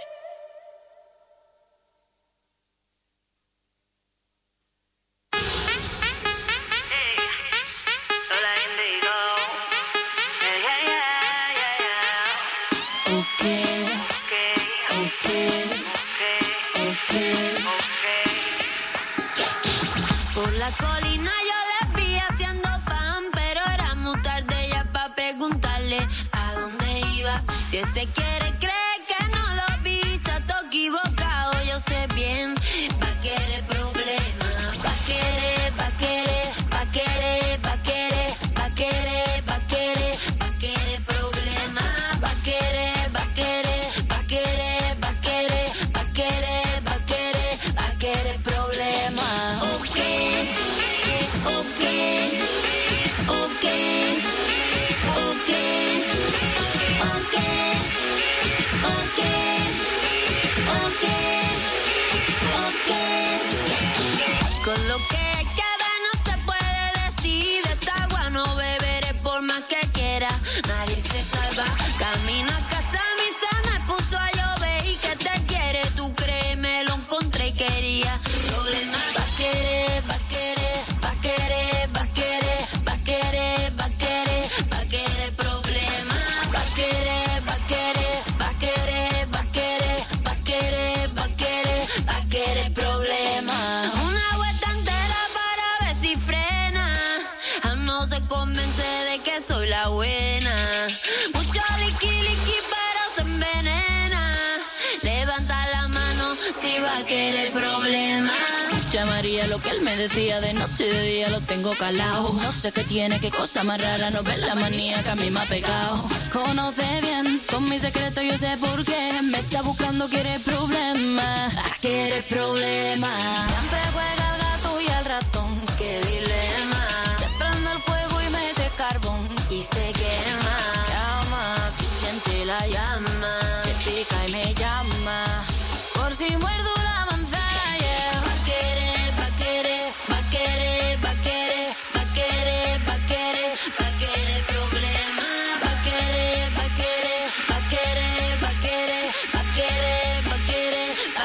Por la colina yo les vi haciendo pan, pero era muy tarde ya pa' preguntarle a dónde iba. Si ese quiere cree que no lo vi, chato equivocado, yo sé bien. Va a querer problemas, va a querer, va a querer, va a querer, va a querer, va a querer, va a querer, va a querer problemas, va a querer, va a querer, va a querer, va a querer, va a querer, va a querer, va a querer problemas. Okay, okay, okay, okay, okay, okay, okay, okay. Con lo que queda no se puede decir. De esta agua no beberé por más que quiera. Nadie se salva. Camino a casa, mi se me puso a llover. ¿Y que te quiere? Tú créeme, lo encontré y quería problemas. Va a querer, va a querer, va a querer, va a querer, va a querer, va a querer, va a querer problemas. Va a querer, va a querer, va a querer, va a querer, va a querer, va a querer, va a querer problemas. Una vuelta entera para ver si frena. No se convence de que soy la buena. Mucho liqui liqui pero se envenena. Levanta la mano si va a querer problemas. Llamaría lo que él me decía, de noche y de día lo tengo calado. No sé qué tiene, qué cosa más rara, no ves la manía que a mí me ha pegado. Conoce bien con mi secreto, yo sé por qué. Me está buscando, quiere problemas, quiere problemas. Siempre juega al gato y al ratón, qué dilema. Se prende el fuego y mete carbón y se quema. Llama, si siente la llama, te pica y me llama. Por si muerdo la manzana, yeah. Va a querer, va a querer, va a querer, va a querer, va a querer, va a querer, va a querer problemas. Va a querer, va a querer, va a querer, va a querer, va a querer, va a querer, va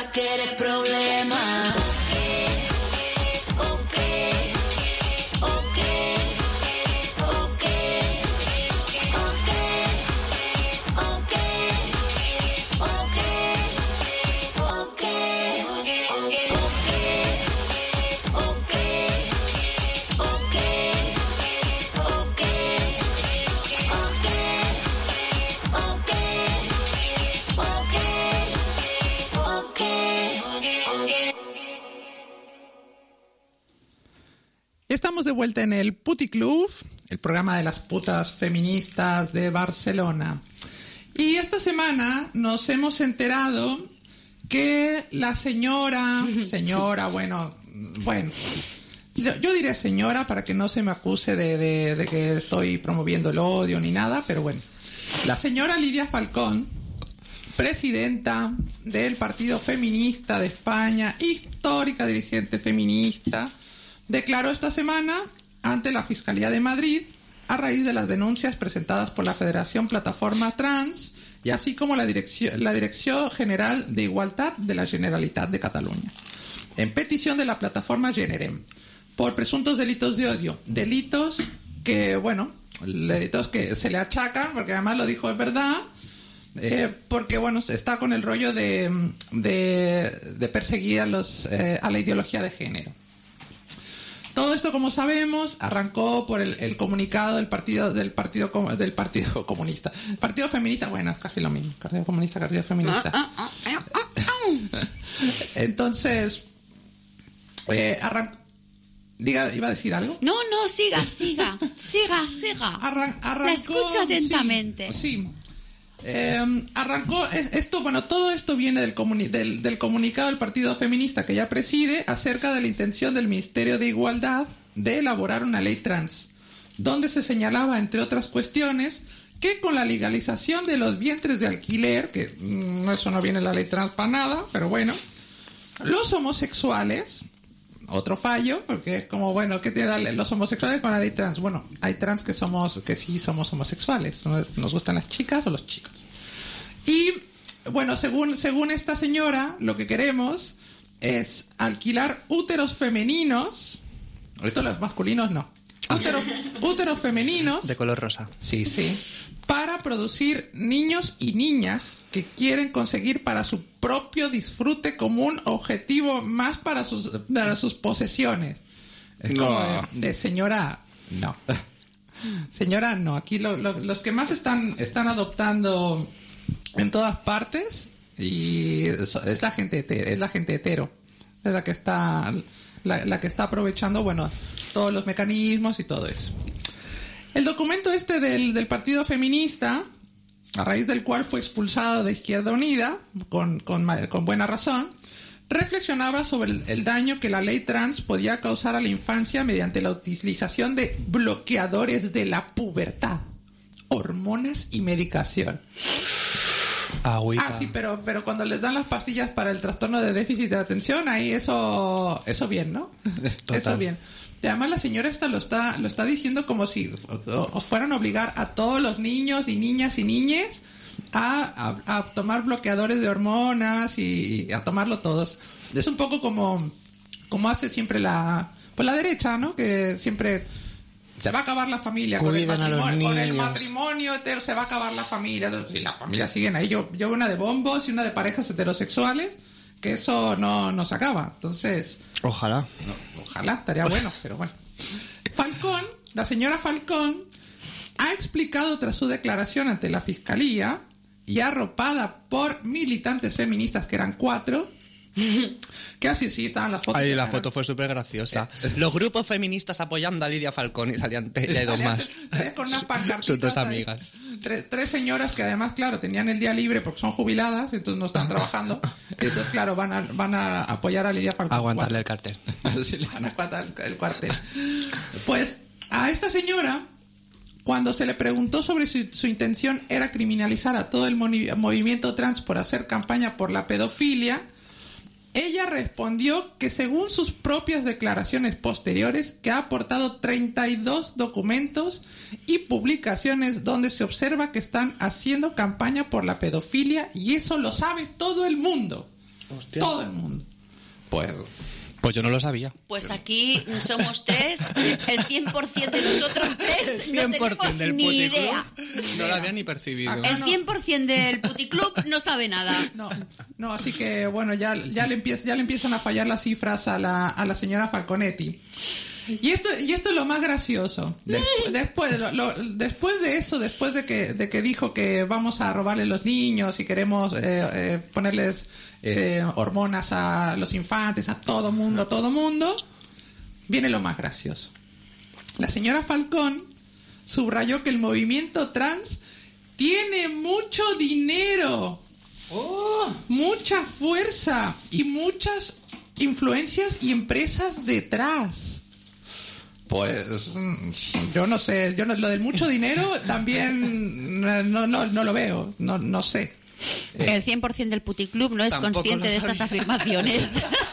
Estamos de vuelta en el Puti Club, el programa de las putas feministas de Barcelona. Y esta semana nos hemos enterado que la señora, bueno, yo diré señora para que no se me acuse de que estoy promoviendo el odio ni nada, pero bueno. La señora Lidia Falcón, presidenta del Partido Feminista de España, histórica dirigente feminista, declaró esta semana ante la Fiscalía de Madrid a raíz de las denuncias presentadas por la Federación Plataforma Trans y así como la Dirección General de Igualdad de la Generalitat de Cataluña, en petición de la plataforma Generem, por presuntos delitos de odio, delitos que se le achacan, porque además lo dijo es verdad, porque bueno, está con el rollo de perseguir a la ideología de género. Todo esto, como sabemos, arrancó por el comunicado del Partido Comunista. Partido Feminista, bueno, casi lo mismo. Partido Comunista, Partido Feminista. Entonces, iba a decir algo. No, siga. Arrancó, la escucho atentamente. Sí. Arrancó esto, bueno, todo esto viene del comunicado del Partido Feminista que ella preside acerca de la intención del Ministerio de Igualdad de elaborar una ley trans, donde se señalaba, entre otras cuestiones, que con la legalización de los vientres de alquiler, que eso no viene en la ley trans para nada, pero bueno, los homosexuales, otro fallo, porque es como, bueno, ¿qué tienen los homosexuales con la ley trans? Bueno, hay trans que sí somos homosexuales, nos gustan las chicas o los chicos. Y, bueno, según esta señora, lo que queremos es alquilar úteros femeninos, esto los masculinos no, úteros femeninos. De color rosa. Sí, para producir niños y niñas que quieren conseguir para su propio disfrute como un objetivo más para sus posesiones. Es como de señora, no. Señora, no. Aquí los que más están adoptando en todas partes y es la gente hetero. Es la que está aprovechando, bueno, todos los mecanismos y todo eso. El documento del Partido Feminista, a raíz del cual fue expulsado de Izquierda Unida, con buena razón, reflexionaba sobre el daño que la ley trans podía causar a la infancia mediante la utilización de bloqueadores de la pubertad, hormonas y medicación. Agüita. Sí, pero cuando les dan las pastillas para el trastorno de déficit de atención, ahí eso bien, ¿no? Total. Eso bien. Y además la señora esta lo está diciendo como si fueran a obligar a todos los niños y niñas y niñes a tomar bloqueadores de hormonas y a tomarlo todos. Es un poco como hace siempre la derecha, ¿no? Que siempre se va a acabar la familia. Con el matrimonio hetero se va a acabar la familia. Y las familias siguen ahí. Yo una de bombos y una de parejas heterosexuales, que eso no se acaba. Entonces... Ojalá, estaría bueno, pero bueno. La señora Falcón, ha explicado tras su declaración ante la Fiscalía y arropada por militantes feministas que eran 4, que así sí estaban las fotos. Ahí la foto fue súper graciosa. Los grupos feministas apoyando a Lidia Falcón y salían ella y dos más. Con unas pancartitas. Sus dos amigas. Tres señoras que además, claro, tenían el día libre porque son jubiladas, entonces no están trabajando. Entonces, claro, van a apoyar a Lidia Falcón. Aguantarle el cartel. Sí, le van a aguantar el cuartel. Pues a esta señora, cuando se le preguntó sobre su intención era criminalizar a todo el movimiento trans por hacer campaña por la pedofilia, ella respondió que según sus propias declaraciones posteriores, que ha aportado 32 documentos y publicaciones donde se observa que están haciendo campaña por la pedofilia y eso lo sabe todo el mundo. Hostia. Todo el mundo. Pues yo no lo sabía. Pues aquí somos 3, el 100% de nosotros 3 no tenemos del ni idea. No lo había ni percibido. El 100% del puticlub no sabe nada. No, así que bueno, ya le empiezan a fallar las cifras a la señora Falconetti. Y esto es lo más gracioso. Después de eso, después de que dijo que vamos a robarle los niños y queremos ponerles hormonas a los infantes, a todo mundo, viene lo más gracioso. La señora Falcón subrayó que el movimiento trans tiene mucho dinero, mucha fuerza y muchas influencias y empresas detrás. Pues yo no sé, lo del mucho dinero también no lo veo, no sé. El 100% del puticlub no es consciente de estas afirmaciones.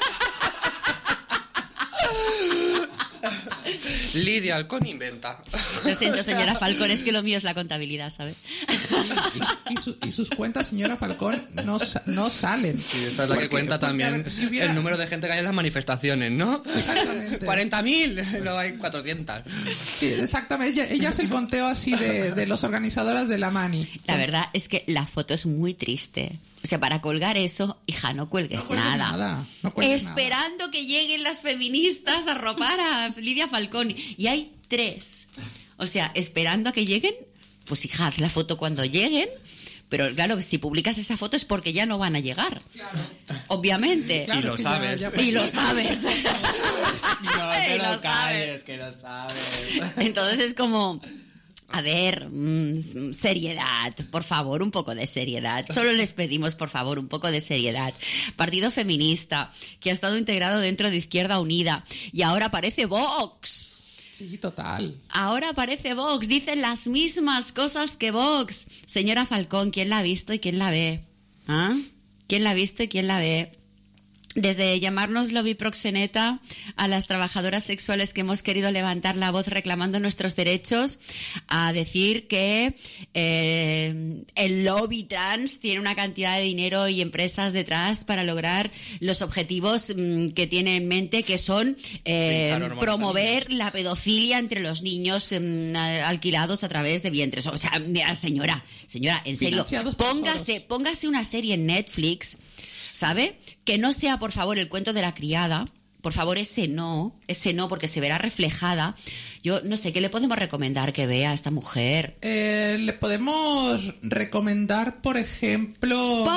Lidia Halcón inventa. Lo siento, señora Falcón, es que lo mío es la contabilidad, ¿sabes? Sí, y sus cuentas, señora Falcón, no salen. Sí, esta es la que cuenta también el número de gente que hay en las manifestaciones, ¿no? Exactamente. 40.000, luego hay 400. Sí, exactamente. Ella es el conteo así de los organizadores de la mani. La verdad es que la foto es muy triste. O sea, para colgar eso, hija, no cuelgues nada. No cuelgues Esperando que lleguen las feministas a arropar a Lidia Falcón. Y hay 3. O sea, esperando a que lleguen, pues hija, haz la foto cuando lleguen. Pero claro, si publicas esa foto es porque ya no van a llegar. Claro. Obviamente. Claro, y lo sabes. Y lo sabes. No te lo calles, que lo sabes. Entonces es como... A ver, seriedad, por favor, un poco de seriedad. Solo les pedimos, por favor, un poco de seriedad. Partido feminista, que ha estado integrado dentro de Izquierda Unida y ahora aparece Vox. Sí, total. Ahora aparece Vox, dicen las mismas cosas que Vox. Señora Falcón, ¿quién la ha visto y quién la ve? ¿Ah? ¿Quién la ha visto y quién la ve? Desde llamarnos lobby proxeneta a las trabajadoras sexuales que hemos querido levantar la voz reclamando nuestros derechos, a decir que el lobby trans tiene una cantidad de dinero y empresas detrás para lograr los objetivos que tiene en mente, que son promover la pedofilia entre los niños alquilados a través de vientres. O sea, señora, en serio, póngase una serie en Netflix, ¿sabe? Que no sea, por favor, El cuento de la criada. Por favor, ese no, porque se verá reflejada. Yo no sé, ¿qué le podemos recomendar que vea a esta mujer? Le podemos recomendar, por ejemplo...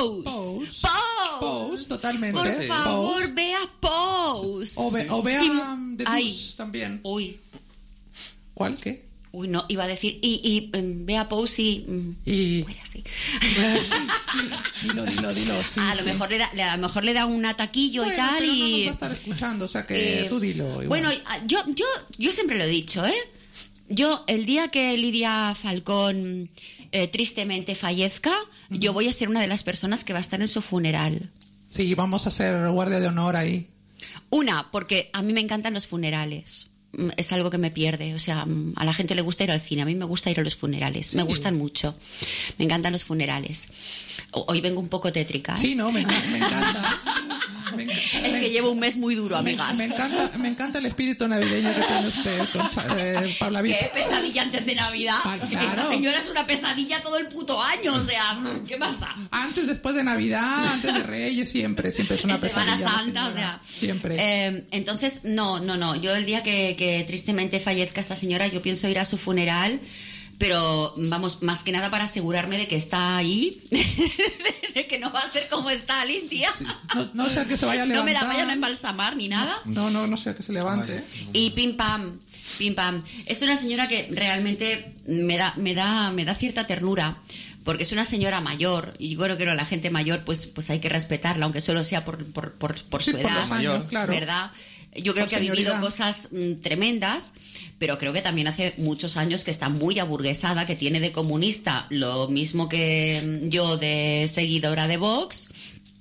Pose, totalmente. Por favor, vea Pose. O vea The Deuce también. Uy. ¿Cuál? ¿Qué? Uy, no, iba a decir, y vea Pose y... Bueno, sí. Dilo. Sí, a lo mejor le da un ataquillo, bueno, y tal, pero y... no nos va a estar escuchando, o sea que tú dilo. Igual. Bueno, yo siempre lo he dicho, ¿eh? Yo, el día que Lidia Falcón tristemente fallezca, yo voy a ser una de las personas que va a estar en su funeral. Sí, vamos a hacer guardia de honor ahí. Porque a mí me encantan los funerales. Es algo que me pierde, o sea, a la gente le gusta ir al cine, a mí me gusta ir a los funerales, sí. Me gustan mucho, me encantan los funerales. Hoy vengo un poco tétrica, ¿eh? Sí, no, me encanta. Es que llevo un mes muy duro, amigas. Me encanta el espíritu navideño que tiene usted, Paula. ¿Qué pesadilla antes de Navidad? Claro. Esta señora es una pesadilla todo el puto año, o sea, ¿qué más da? Antes, después de Navidad, antes de Reyes, siempre es una en pesadilla. Semana Santa, o sea. Siempre. Entonces, no. Yo el día que tristemente fallezca esta señora, yo pienso ir a su funeral, pero vamos, más que nada para asegurarme de que está ahí, de que no va a ser como está Lidia. Sí. No sea que se vaya a levantar. No me la vayan a embalsamar ni nada. No sea que se levante. Y pim pam. Es una señora que realmente me da cierta ternura. Porque es una señora mayor, y yo creo que la gente mayor pues hay que respetarla, aunque solo sea por su edad, por los años, claro. ¿Verdad? Yo creo que ha vivido cosas tremendas, pero creo que también hace muchos años que está muy aburguesada, que tiene de comunista lo mismo que yo de seguidora de Vox,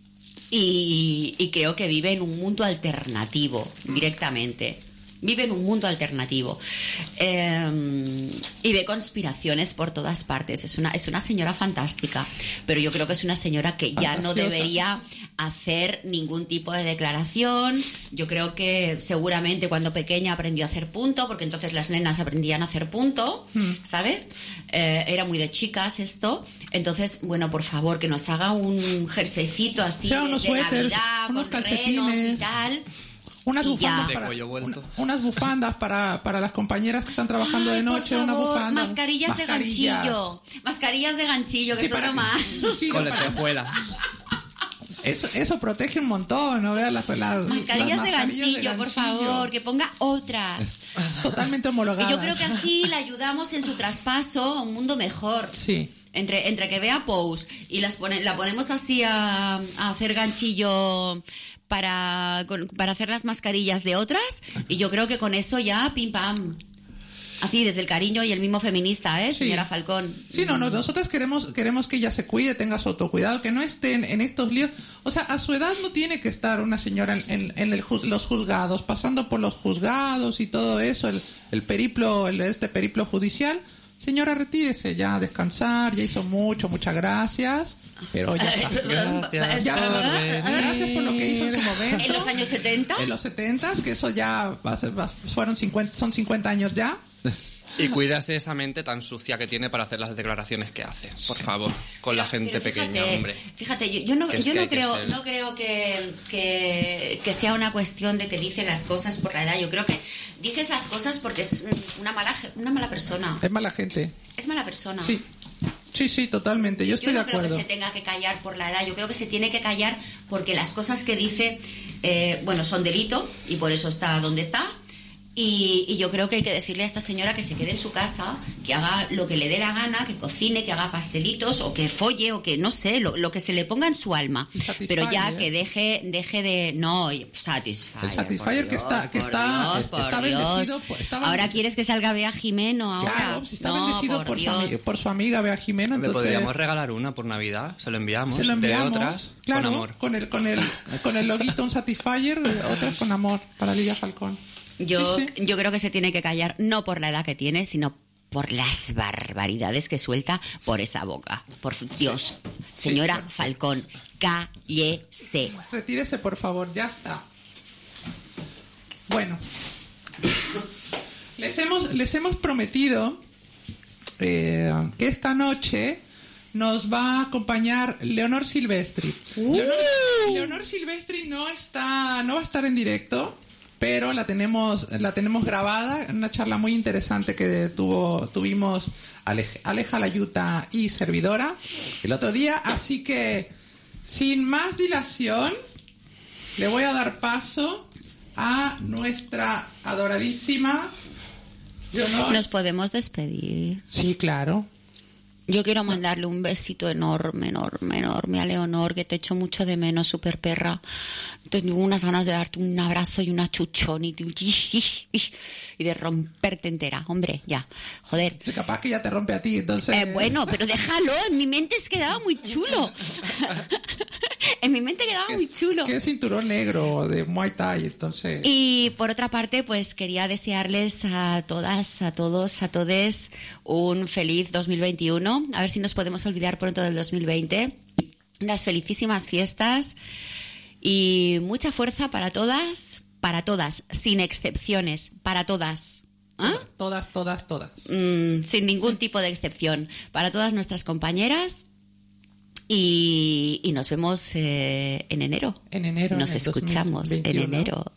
y creo que vive en un mundo alternativo directamente. Vive en un mundo alternativo y ve conspiraciones por todas partes. Es una señora fantástica, pero yo creo que es una señora que ya no debería hacer ningún tipo de declaración. Yo creo que seguramente cuando pequeña aprendió a hacer punto, porque entonces las nenas aprendían a hacer punto, ¿sabes? Era muy de chicas esto. Entonces, bueno, por favor, que nos haga un jerseycito así de Navidad, unos con calcetines renos y tal. Unas bufandas para las compañeras que están trabajando de noche, una bufanda. Mascarillas de ganchillo, que son lo más. Con lentejuelas. Eso protege un montón, ¿no? Vea las mascarillas de ganchillo, por favor, que ponga otras. Totalmente homologadas. Y yo creo que así le ayudamos en su traspaso a un mundo mejor. Sí. Entre que vea Pose y la ponemos así a hacer ganchillo para hacer las mascarillas de otras, y yo creo que con eso ya pim pam. Así, desde el cariño y el mismo feminista, ¿eh, señora Falcón? Sí, nosotros queremos que ella se cuide, tenga su autocuidado, que no esté en estos líos. O sea, a su edad no tiene que estar una señora en los juzgados, pasando por los juzgados y todo eso, el periplo judicial. Señora, retírese ya a descansar, ya hizo muchas gracias, pero ya gracias por lo que hizo en su momento. ¿En los años 70? En los 70, que eso ya son 50 años ya. Y cuídase esa mente tan sucia que tiene para hacer las declaraciones que hace, por favor, con la gente pequeña, hombre. Fíjate, yo no creo que sea una cuestión de que dice las cosas por la edad. Yo creo que dice esas cosas porque es una mala persona. Es mala gente. Es mala persona. Sí, totalmente. Yo estoy de acuerdo. Yo no creo que se tenga que callar por la edad. Yo creo que se tiene que callar porque las cosas que dice, son delito y por eso está donde está. Y yo creo que hay que decirle a esta señora que se quede en su casa, que haga lo que le dé la gana, que cocine, que haga pastelitos o que folle o que no sé, lo que se le ponga en su alma. Pero ya que deje de... No, Satisfyer. El Satisfyer que está bendecido. Ahora quieres que salga Bea Jimeno ahora. Claro, si está bendecido por su amiga Bea Jimeno. Le podríamos regalar una por Navidad, se lo enviamos. De otras, claro, con amor. Con el loguito un Satisfyer, otras con amor, para Lidia Falcón. Yo creo que se tiene que callar, no por la edad que tiene, sino por las barbaridades que suelta por esa boca. Por Dios, señora Falcón, cállese. Retírese, por favor, ya está. Bueno, les hemos prometido que esta noche nos va a acompañar Leonor Silvestri. Leonor Silvestri no va a estar en directo, pero la tenemos grabada en una charla muy interesante que tuvimos Aleja Layuta y servidora el otro día. Así que, sin más dilación, le voy a dar paso a nuestra adoradísima Leonor. ¿Nos podemos despedir? Sí, claro. Yo quiero mandarle un besito enorme a Leonor, que te echo mucho de menos, super perra. Tengo unas ganas de darte un abrazo y una chuchón y de romperte entera. Hombre, ya, joder. Es capaz que ya te rompe a ti, entonces... Bueno, pero déjalo, en mi mente quedaba muy chulo. En mi mente quedaba muy chulo. Que es cinturón negro de Muay Thai, entonces... Y por otra parte, pues quería desearles a todas, a todos, a todes un feliz 2021. A ver si nos podemos olvidar pronto del 2020. Unas felicísimas fiestas y mucha fuerza para todas, sin excepciones, para todas. ¿Ah? Todas. Sin ningún tipo de excepción. Para todas nuestras compañeras. Y nos vemos en enero. En enero. Nos escuchamos 2021. En enero.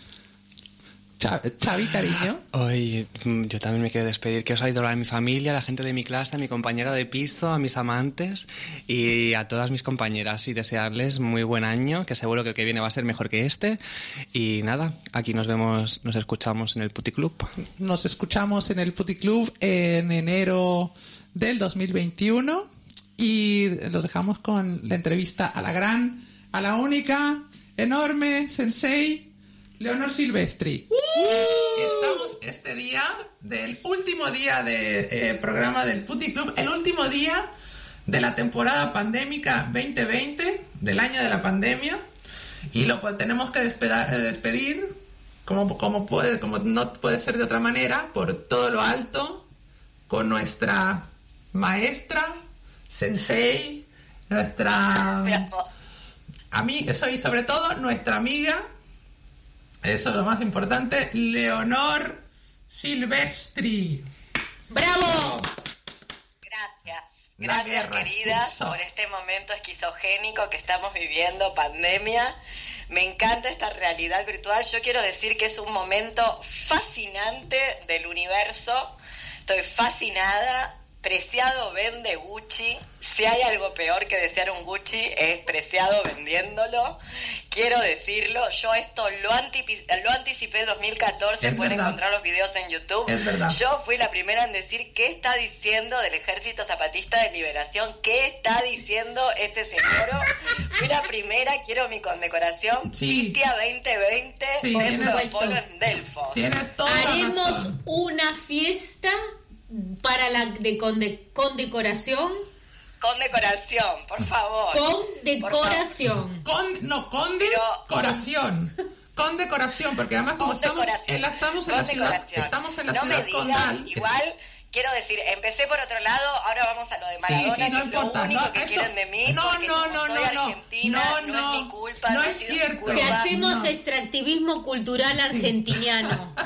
Xavi, cariño. Hoy yo también me quiero despedir. Quiero saludar a mi familia, a la gente de mi clase, a mi compañera de piso, a mis amantes y a todas mis compañeras y desearles muy buen año, que seguro que el que viene va a ser mejor que este. Y nada, aquí nos escuchamos en el Puticlub. Nos escuchamos en el Puticlub en enero del 2021 y los dejamos con la entrevista a la única, enorme, sensei, Leonor Silvestri. Estamos este día del último día de programa del Puticlub, el último día de la temporada pandémica 2020, del año de la pandemia, y lo tenemos que despedir como no puede ser de otra manera, por todo lo alto, con nuestra maestra, sensei, nuestra amiga, y sobre todo nuestra amiga. Eso es lo más importante, Leonor Silvestri. ¡Bravo! Gracias queridas por este momento esquizofrénico que estamos viviendo, pandemia. Me encanta esta realidad virtual. Yo quiero decir que es un momento fascinante del universo. Estoy fascinada Preciado vende Gucci. Si hay algo peor que desear un Gucci, es Preciado vendiéndolo. Quiero decirlo, yo esto lo anticipé en 2014, pueden encontrar los videos en YouTube. Es verdad. Yo fui la primera en decir qué está diciendo del Ejército Zapatista de Liberación, qué está diciendo este señor. Fui la primera, quiero mi condecoración. Sí. Pitia 2020, Sí, Templo Apolo en Delfos. Tienes toda la Haremos razón. una fiesta para condecoración. Condecoración, por favor. Condecoración. Condecoración. Condecoración, porque además como estamos en la ciudad condal. Igual quiero decir, empecé por otro lado, ahora vamos a lo de Maradona, Sí, no que importa, lo único no, que eso, quieren de mí, no, porque no, como no, soy no, argentina, no es mi culpa, no ha es sido cierto. mi culpa. Que hacemos No. extractivismo cultural argentiniano.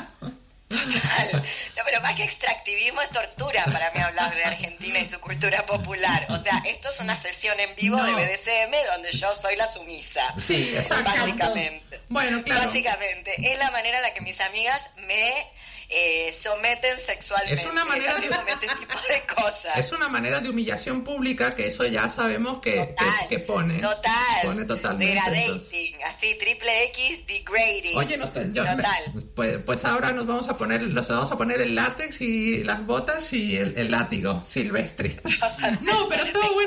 No, pero más que extractivismo es tortura para mí hablar de Argentina y su cultura popular. O sea, esto es una sesión en vivo de BDSM donde yo soy la sumisa. Sí, exacto. Básicamente. Bueno, claro. Básicamente, es la manera en la que mis amigas me someten sexualmente. Es una manera de... este tipo de cosas. Es una manera de humillación pública que eso ya sabemos que pone. Total. Pone totalmente. Degrading, así, triple X, degrading. Oye, total. Pues ahora nos vamos a poner el látex y las botas y el látigo silvestre. No, pero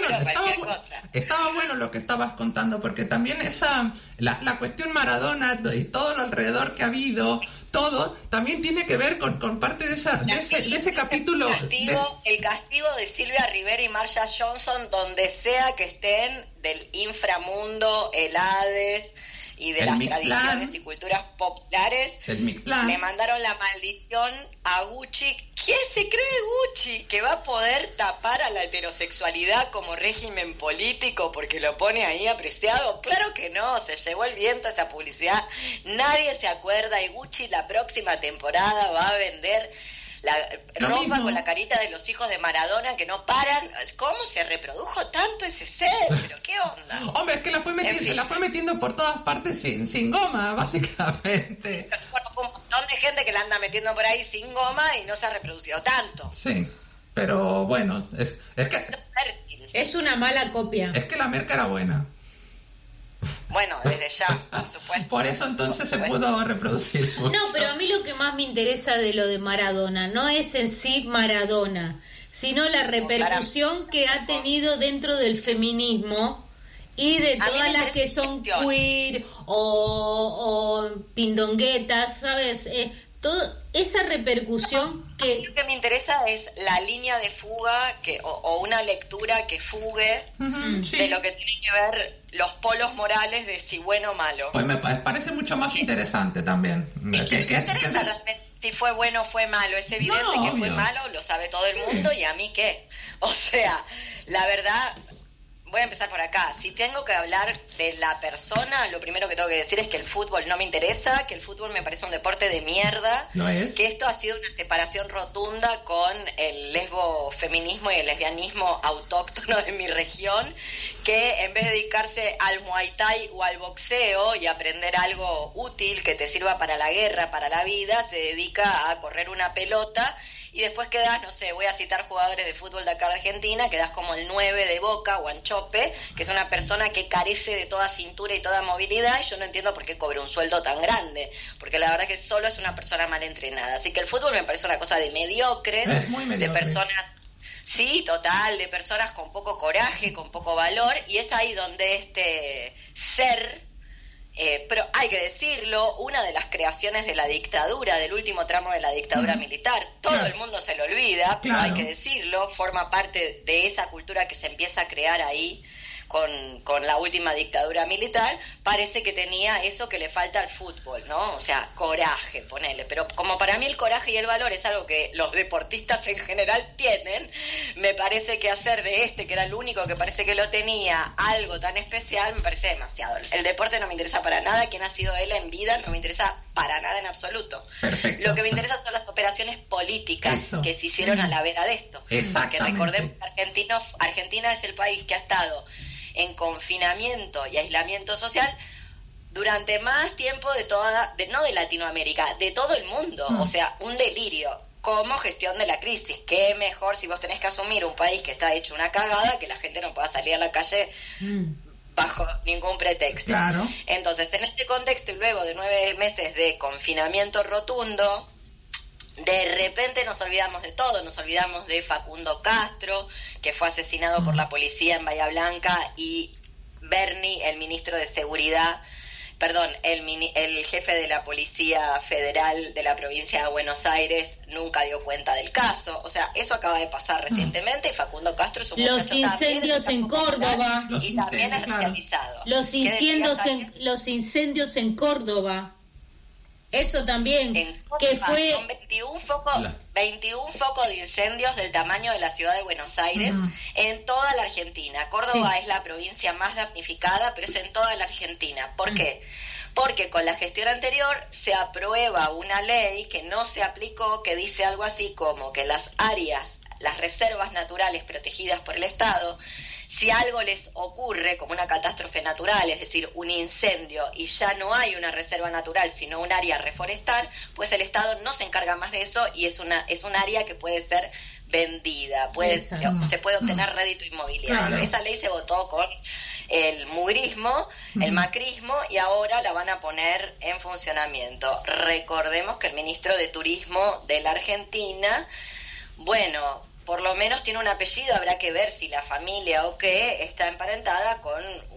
estaba bueno lo que estabas contando, porque también la cuestión Maradona y todo lo alrededor que ha habido, todo también tiene que ver con parte de ese capítulo. El castigo de Silvia Rivera y Marsha Johnson, donde sea que estén, del inframundo, el Hades y de las tradiciones y culturas populares, le mandaron la maldición a Gucci. ¿Quién se cree Gucci que va a poder tapar a la heterosexualidad como régimen político porque lo pone ahí apreciado? Claro que no, se llevó el viento esa publicidad, nadie se acuerda, y Gucci la próxima temporada va a vender la ropa con la carita de los hijos de Maradona que no paran. ¿Cómo se reprodujo tanto ese ser? ¿Pero qué onda? Hombre, es que la fue metiendo por todas partes sin goma, básicamente. Bueno, un montón de gente que la anda metiendo por ahí sin goma y no se ha reproducido tanto. Sí, pero bueno, es que... Es una mala copia. Es que la merca era buena. Bueno, desde ya, por supuesto. Por eso entonces se pudo reproducir mucho. No, pero a mí lo que más me interesa de lo de Maradona no es en sí Maradona, sino la repercusión que ha tenido dentro del feminismo y de todas las que son queer o pindonguetas, ¿sabes? Toda esa repercusión que... Lo que me interesa es la línea de fuga o una lectura que fugue de lo que tiene que ver los polos morales de si bueno o malo. Pues me parece mucho más interesante también. Si fue bueno o fue malo. Es evidente que fue malo, lo sabe todo el mundo, y a mí qué. O sea, la verdad... Voy a empezar por acá. Si tengo que hablar de la persona, lo primero que tengo que decir es que el fútbol no me interesa, que el fútbol me parece un deporte de mierda, que esto ha sido una separación rotunda con el lesbofeminismo y el lesbianismo autóctono de mi región, que en vez de dedicarse al Muay Thai o al boxeo y aprender algo útil que te sirva para la guerra, para la vida, se dedica a correr una pelota. Y después quedás, no sé, voy a citar jugadores de fútbol de acá de Argentina, quedás como el 9 de Boca, Guanchope, que es una persona que carece de toda cintura y toda movilidad, y yo no entiendo por qué cobra un sueldo tan grande, porque la verdad que solo es una persona mal entrenada. Así que el fútbol me parece una cosa de mediocres, de personas... Sí, total, de personas con poco coraje, con poco valor, y es ahí donde este ser... pero hay que decirlo, una de las creaciones de la dictadura, del último tramo de la dictadura militar, todo el mundo se lo olvida, pero hay que decirlo, forma parte de esa cultura que se empieza a crear ahí con la última dictadura militar. Parece que tenía eso que le falta al fútbol, ¿no? O sea, coraje, ponele. Pero como para mí el coraje y el valor es algo que los deportistas en general tienen, me parece que hacer de que era el único que parece que lo tenía, algo tan especial, me parece demasiado. El deporte no me interesa para nada, quién ha sido él en vida no me interesa para nada en absoluto. Perfecto. Lo que me interesa son las operaciones políticas que se hicieron a la vera de esto. Porque recordemos que Argentina es el país que ha estado en confinamiento y aislamiento social durante más tiempo no de Latinoamérica, de todo el mundo. O sea, un delirio. como gestión de la crisis. Qué mejor si vos tenés que asumir un país que está hecho una cagada, que la gente no pueda salir a la calle bajo ningún pretexto. Claro. Entonces, en este contexto y luego de 9 meses de confinamiento rotundo, de repente nos olvidamos de todo, nos olvidamos de Facundo Castro, que fue asesinado por la policía en Bahía Blanca, y Bernie, el ministro de Seguridad, el jefe de la Policía Federal de la provincia de Buenos Aires, nunca dio cuenta del caso. O sea, eso acaba de pasar recientemente, y Facundo Castro es un los incendios en Córdoba. Y también es realizado. Los incendios en Córdoba. Eso también, que fue... Son 21 focos de incendios del tamaño de la ciudad de Buenos Aires en toda la Argentina. Córdoba es la provincia más damnificada, pero es en toda la Argentina. ¿Por qué? Porque con la gestión anterior se aprueba una ley que no se aplicó, que dice algo así como que las áreas, las reservas naturales protegidas por el Estado, si algo les ocurre como una catástrofe natural, es decir, un incendio, y ya no hay una reserva natural, sino un área a reforestar, pues el Estado no se encarga más de eso, y es un área que puede ser vendida, se puede obtener rédito inmobiliario. Claro. Esa ley se votó con el mugrismo, el macrismo, y ahora la van a poner en funcionamiento. Recordemos que el ministro de Turismo de la Argentina, bueno, por lo menos tiene un apellido, habrá que ver si la familia o qué está emparentada con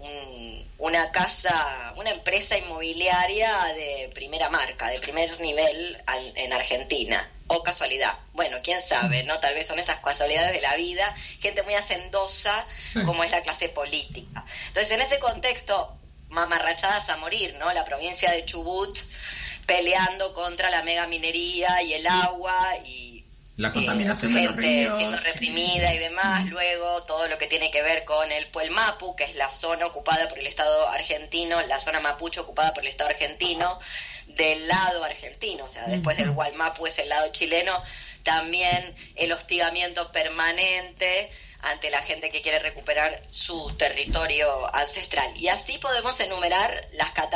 una empresa inmobiliaria de primera marca, de primer nivel en Argentina. O casualidad. Bueno, quién sabe, ¿no? Tal vez son esas casualidades de la vida, gente muy hacendosa como es la clase política. Entonces, en ese contexto, mamarrachadas a morir, ¿no? La provincia de Chubut peleando contra la mega minería y el agua y la contaminación de los ríos, siendo reprimida y demás. Luego todo lo que tiene que ver con el Puelmapu, que es la zona ocupada por el Estado argentino, la zona mapuche ocupada por el Estado argentino, del lado argentino, o sea, después del Gualmapu es el lado chileno. También el hostigamiento permanente ante la gente que quiere recuperar su territorio ancestral. Y así podemos enumerar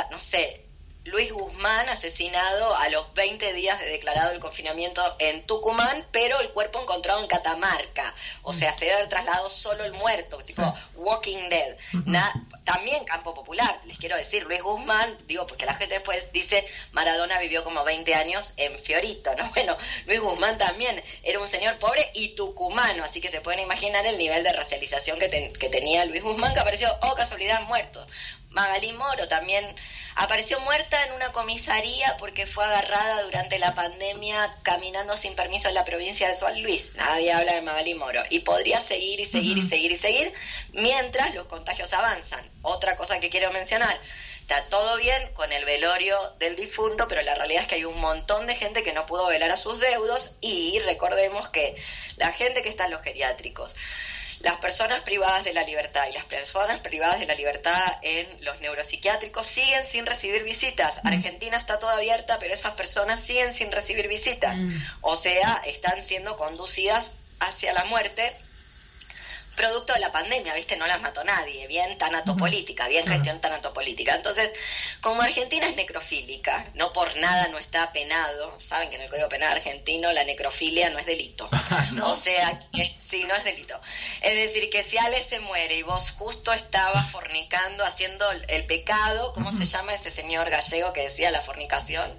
Luis Guzmán asesinado a los 20 días de declarado el confinamiento en Tucumán, pero el cuerpo encontrado en Catamarca. O sea, se debe haber trasladado solo el muerto, tipo Walking Dead. También campo popular, les quiero decir, Luis Guzmán, digo, porque la gente después dice Maradona vivió como 20 años en Fiorito, ¿no? Bueno, Luis Guzmán también era un señor pobre y tucumano, así que se pueden imaginar el nivel de racialización que tenía Luis Guzmán, que apareció, casualidad, muerto. Magalí Moro también apareció muerta en una comisaría porque fue agarrada durante la pandemia caminando sin permiso en la provincia de San Luis. Nadie habla de Magalí Moro. Y podría seguir y seguir y seguir y seguir mientras los contagios avanzan. Otra cosa que quiero mencionar, está todo bien con el velorio del difunto, pero la realidad es que hay un montón de gente que no pudo velar a sus deudos, y recordemos que la gente que está en los geriátricos, las personas privadas de la libertad y las personas privadas de la libertad en los neuropsiquiátricos siguen sin recibir visitas. Argentina está toda abierta, pero esas personas siguen sin recibir visitas. O sea, están siendo conducidas hacia la muerte producto de la pandemia, ¿viste? No las mató nadie, bien tanatopolítica, bien gestión tanatopolítica. Entonces, como Argentina es necrofílica, no por nada no está penado, saben que en el Código Penal argentino la necrofilia no es delito. ¿No? O sea, que sí, no es delito. Es decir, que si Ale se muere y vos justo estabas fornicando, haciendo el pecado, ¿cómo se llama ese señor gallego que decía la fornicación?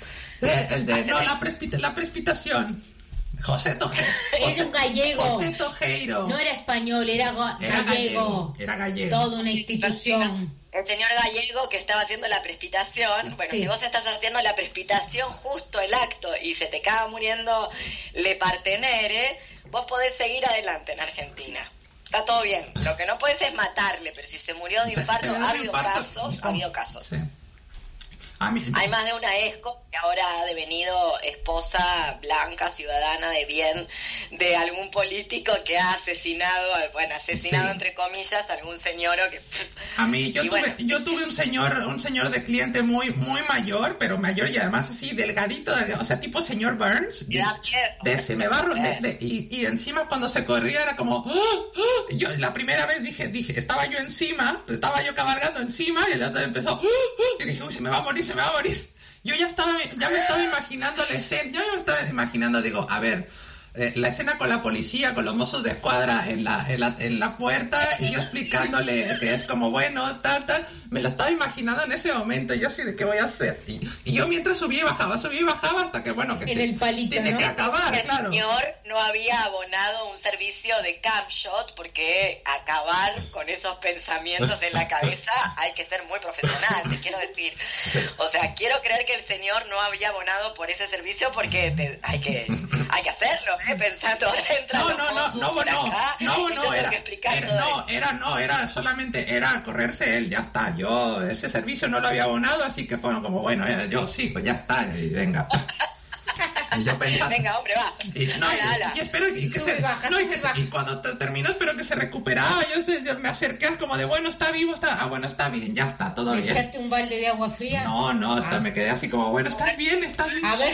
La precipitación. José Tojeiro. Es un gallego. José Tojeiro. No era español, era gallego. Era gallego. Toda una institución. El señor gallego que estaba haciendo la precipitación. Bueno, si vos estás haciendo la precipitación justo el acto y se te acaba muriendo le partenere, vos podés seguir adelante en Argentina. Está todo bien. Lo que no podés es matarle, pero si se murió de infarto, ha habido casos. Sí. Hay más de una ESCO que ahora ha devenido esposa blanca, ciudadana de bien de algún político que ha asesinado entre comillas, a algún señor que... A mí, yo tuve un señor de cliente muy muy mayor, pero mayor y además así delgadito, o sea, tipo señor Burns. Y encima cuando se corría era como... Yo la primera vez dije, estaba yo cabalgando encima, y el otro empezó... Y dije, uy, se me va a morir. yo ya me estaba imaginando la escena, yo ya me estaba imaginando, digo, a ver, la escena con la policía, con los mozos de escuadra en la puerta, y yo explicándole que es como, bueno, tal, me lo estaba imaginando en ese momento, yo así de qué voy a hacer, y yo mientras subía y bajaba hasta que, bueno, que en el palito, tiene, ¿no?, que acabar, el claro. señor no había abonado un servicio de camshot, porque acabar con esos pensamientos en la cabeza hay que ser muy profesional, te quiero decir. O sea, quiero creer que el señor no había abonado por ese servicio, porque hay que hacerlo, pensando, ahora entra era solamente, era correrse él, ya está. Yo ese servicio no lo había abonado, así que fueron como, bueno, yo sí, pues ya está, y venga. Y yo pensando, venga, hombre, va. Y espero y cuando terminó, espero que se recuperaba. Yo me acerqué como de, bueno, está vivo, bueno, está bien, ya está, todo bien. ¿Echaste un balde de agua fría? No, me quedé así como, bueno, estás bien. A ver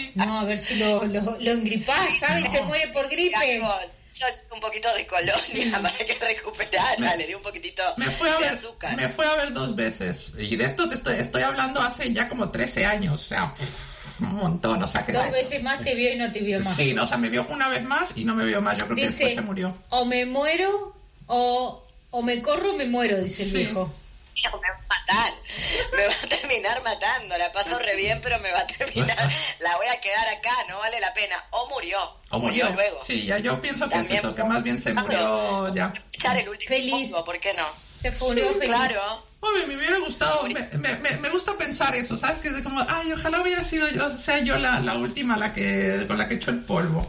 si lo engripás, ¿sabes? Se muere por gripe. Yo un poquito de colonia para que recuperara, le di un poquitito de azúcar. Me fue a ver 2 veces, y de esto te estoy hablando hace ya como 13 años, o sea, un montón, o sea que... 2 veces más te vio y no te vio más. Sí, no, o sea, me vio una vez más y no me vio más, yo creo que después se murió. O me muero, o me corro o me muero, dice el viejo. Me va a matar, me va a terminar matando, la paso re bien, pero me va a terminar, la voy a quedar acá, no vale la pena, o murió luego. Sí, ya yo pienso que es eso, que más bien se murió ya. Echar el último feliz. Punto, ¿por qué no? Se murió feliz. Claro. Hombre, me hubiera gustado, me gusta pensar eso, ¿sabes? Que es como, ay, ojalá hubiera sido yo la última con la que echo el polvo.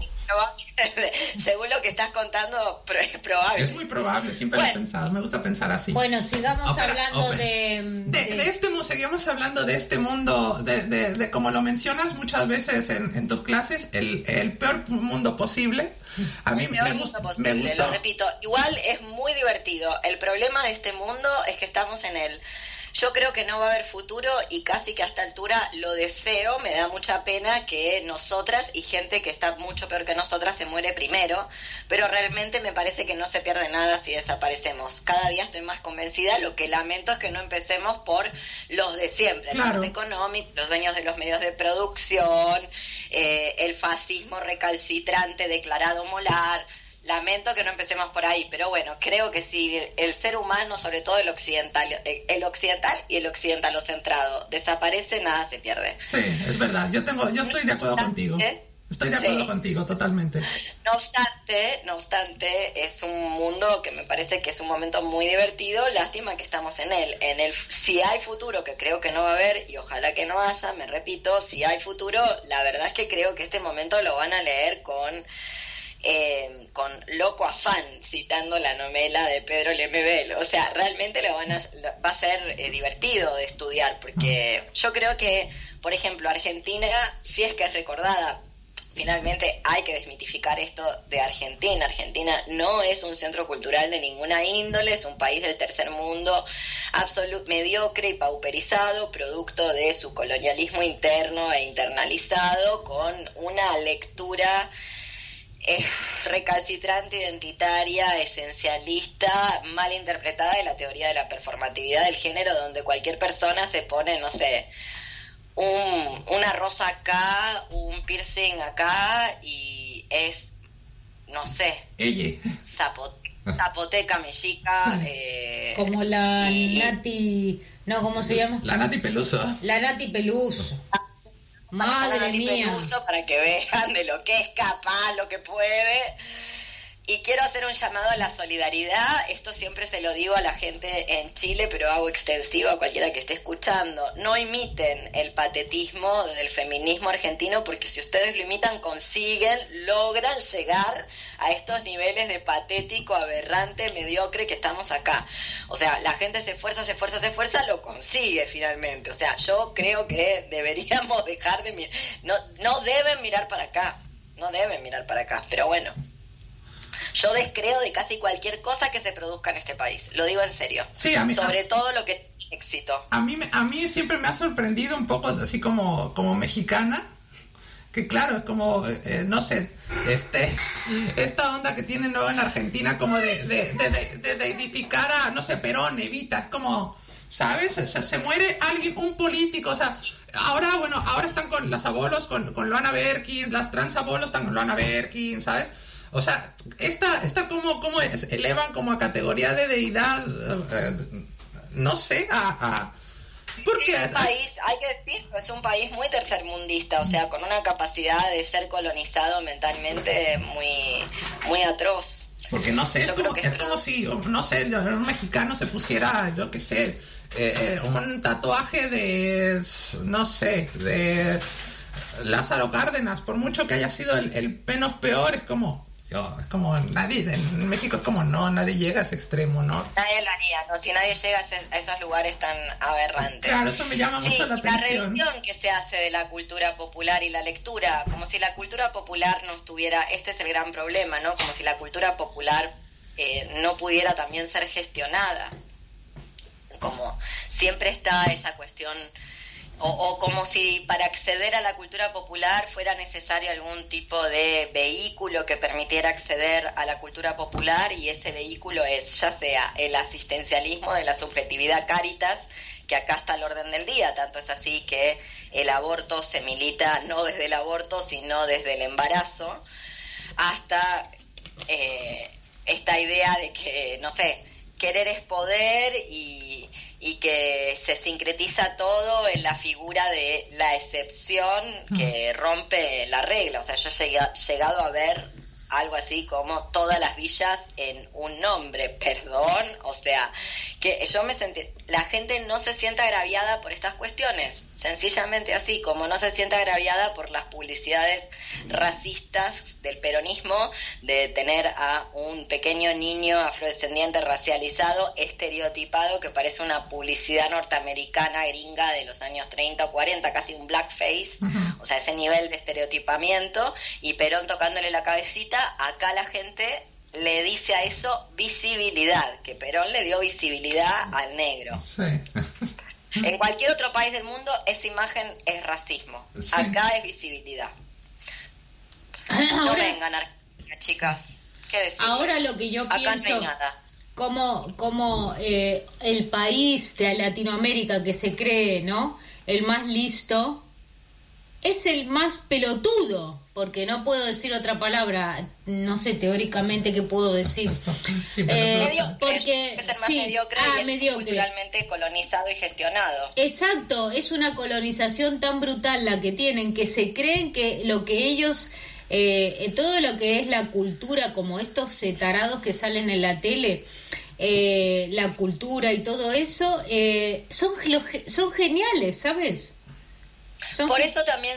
Según lo que estás contando, es probable. Es muy probable, siempre lo he pensado, me gusta pensar así. Bueno, sigamos hablando seguimos hablando de este mundo, de como lo mencionas muchas veces en tus clases, el peor mundo posible. A mí me gusta. Lo repito, igual es muy divertido. El problema de este mundo es que estamos en él. Yo creo que no va a haber futuro, y casi que a esta altura lo deseo. Me da mucha pena que nosotras y gente que está mucho peor que nosotras se muere primero, pero realmente me parece que no se pierde nada si desaparecemos. Cada día estoy más convencida. Lo que lamento es que no empecemos por los de siempre, claro. El parte económico, los dueños de los medios de producción, el fascismo recalcitrante declarado molar. Lamento que no empecemos por ahí, pero bueno, creo que si el ser humano, sobre todo el occidental y el occidentalocentrado, desaparece, nada se pierde. Sí, es verdad, yo estoy de acuerdo contigo. Estoy de acuerdo contigo, totalmente. No obstante, es un mundo que me parece que es un momento muy divertido. Lástima que estamos en él. Si hay futuro, que creo que no va a haber, y ojalá que no haya, me repito, si hay futuro, la verdad es que creo que este momento lo van a leer con loco afán, citando la novela de Pedro Lemebel. O sea, realmente va a ser divertido de estudiar, porque yo creo que, por ejemplo, Argentina, si es que es recordada, finalmente hay que desmitificar esto de Argentina. Argentina no es un centro cultural de ninguna índole, es un país del tercer mundo, mediocre y pauperizado, producto de su colonialismo interno e internalizado, con una lectura recalcitrante, identitaria, esencialista, mal interpretada de la teoría de la performatividad del género, donde cualquier persona se pone, no sé, una rosa acá, un piercing acá, y es, no sé, zapoteca, mexica, como la Nati, no, ¿cómo se llama? La Nati Peluso. La Nati Peluso. Madre mía. Peluso, para que vean de lo que es capaz, lo que puede. Y quiero hacer un llamado a la solidaridad. Esto siempre se lo digo a la gente en Chile, pero hago extensivo a cualquiera que esté escuchando. No imiten el patetismo del feminismo argentino, porque si ustedes lo imitan, logran llegar a estos niveles de patético, aberrante, mediocre que estamos acá. O sea, la gente se esfuerza, lo consigue finalmente. O sea, yo creo que deberíamos dejar de mirar. No deben mirar para acá. Pero bueno, yo descreo de casi cualquier cosa que se produzca en este país. Lo digo en serio. Sí, sobre todo lo que tiene éxito. A mí siempre me ha sorprendido un poco, así como mexicana, que claro, es como, no sé, esta onda que tienen luego en Argentina, como de edificar a, no sé, Perón, Evita, es como, ¿sabes? Se muere alguien, un político, o sea, ahora están con las abolos, con Loana Berkins, las trans abolos están con Loana Berkins, ¿sabes? O sea, esta como elevan como a categoría de deidad, no sé, porque es un país, hay que decirlo, es un país muy tercermundista, o sea, con una capacidad de ser colonizado mentalmente muy atroz. Porque no sé, es como si, no sé, un mexicano se pusiera, yo qué sé, un tatuaje de, no sé, de Lázaro Cárdenas, por mucho que haya sido el menos peor, es como nadie, en México es como nadie llega a ese extremo, ¿no? Nadie lo haría, ¿no? Si nadie llega a esos lugares tan aberrantes. Claro, eso me llama mucho la atención. La revisión que se hace de la cultura popular y la lectura, como si la cultura popular no estuviera, este es el gran problema, ¿no? Como si la cultura popular no pudiera también ser gestionada. Como siempre está esa cuestión, o como si para acceder a la cultura popular fuera necesario algún tipo de vehículo que permitiera acceder a la cultura popular, y ese vehículo es ya sea el asistencialismo de la subjetividad Cáritas, que acá está al orden del día, tanto es así que el aborto se milita no desde el aborto sino desde el embarazo, hasta esta idea de que, no sé, querer es poder y que se sincretiza todo en la figura de la excepción que rompe la regla. O sea, yo he llegado a ver algo así como todas las villas en un nombre, perdón, o sea, que yo me sentí, la gente no se siente agraviada por estas cuestiones, sencillamente así, como no se siente agraviada por las publicidades racistas del peronismo, de tener a un pequeño niño afrodescendiente racializado, estereotipado, que parece una publicidad norteamericana gringa de los años 30 o 40, casi un blackface, o sea, ese nivel de estereotipamiento, y Perón tocándole la cabecita. Acá la gente le dice a eso visibilidad, que Perón le dio visibilidad al negro. Sí. En cualquier otro país del mundo esa imagen es racismo. Sí. Acá es visibilidad. No vengan, chicas. ¿Qué decir? Ahora lo que yo pienso, acá no hay nada. Como el país de Latinoamérica que se cree, ¿no?, el más listo, es el más pelotudo, porque no puedo decir otra palabra, no sé teóricamente qué puedo decir. Sí, porque es el más mediocre y mediocre, culturalmente colonizado y gestionado. Exacto, es una colonización tan brutal la que tienen, que se creen que lo que ellos, todo lo que es la cultura, como estos tarados que salen en la tele, la cultura y todo eso, son geniales, ¿sabes? Por eso también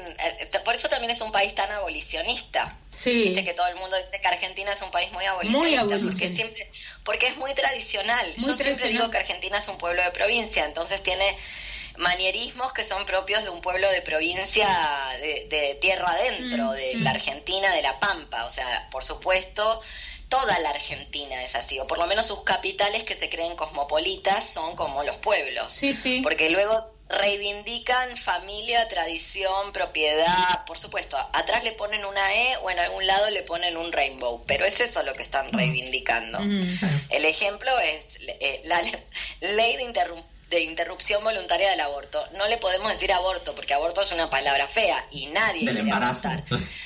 es un país tan abolicionista. Sí. Viste que todo el mundo dice que Argentina es un país muy abolicionista, porque es muy tradicional. Yo siempre digo que Argentina es un pueblo de provincia, entonces tiene manierismos que son propios de un pueblo de provincia de tierra adentro, de la Argentina, de la Pampa. O sea, por supuesto, toda la Argentina es así, o por lo menos sus capitales que se creen cosmopolitas son como los pueblos. Sí. Porque luego reivindican familia, tradición, propiedad, por supuesto, atrás le ponen una E o en algún lado le ponen un rainbow, pero es eso lo que están reivindicando. El ejemplo es la ley de interrupción voluntaria del aborto. No le podemos decir aborto porque aborto es una palabra fea y nadie quiere abortar.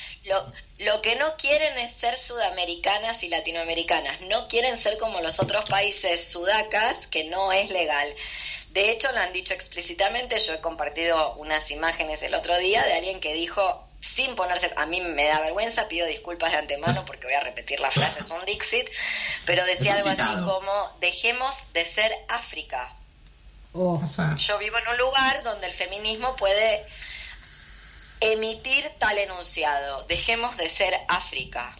Lo que no quieren es ser sudamericanas y latinoamericanas, no quieren ser como los otros países sudacas, que no es legal. De hecho, lo han dicho explícitamente. Yo he compartido unas imágenes el otro día de alguien que dijo, sin ponerse, a mí me da vergüenza, pido disculpas de antemano porque voy a repetir la frase, es un Dixit, pero decía algo así como, dejemos de ser África. Yo vivo en un lugar donde el feminismo puede emitir tal enunciado, dejemos de ser África.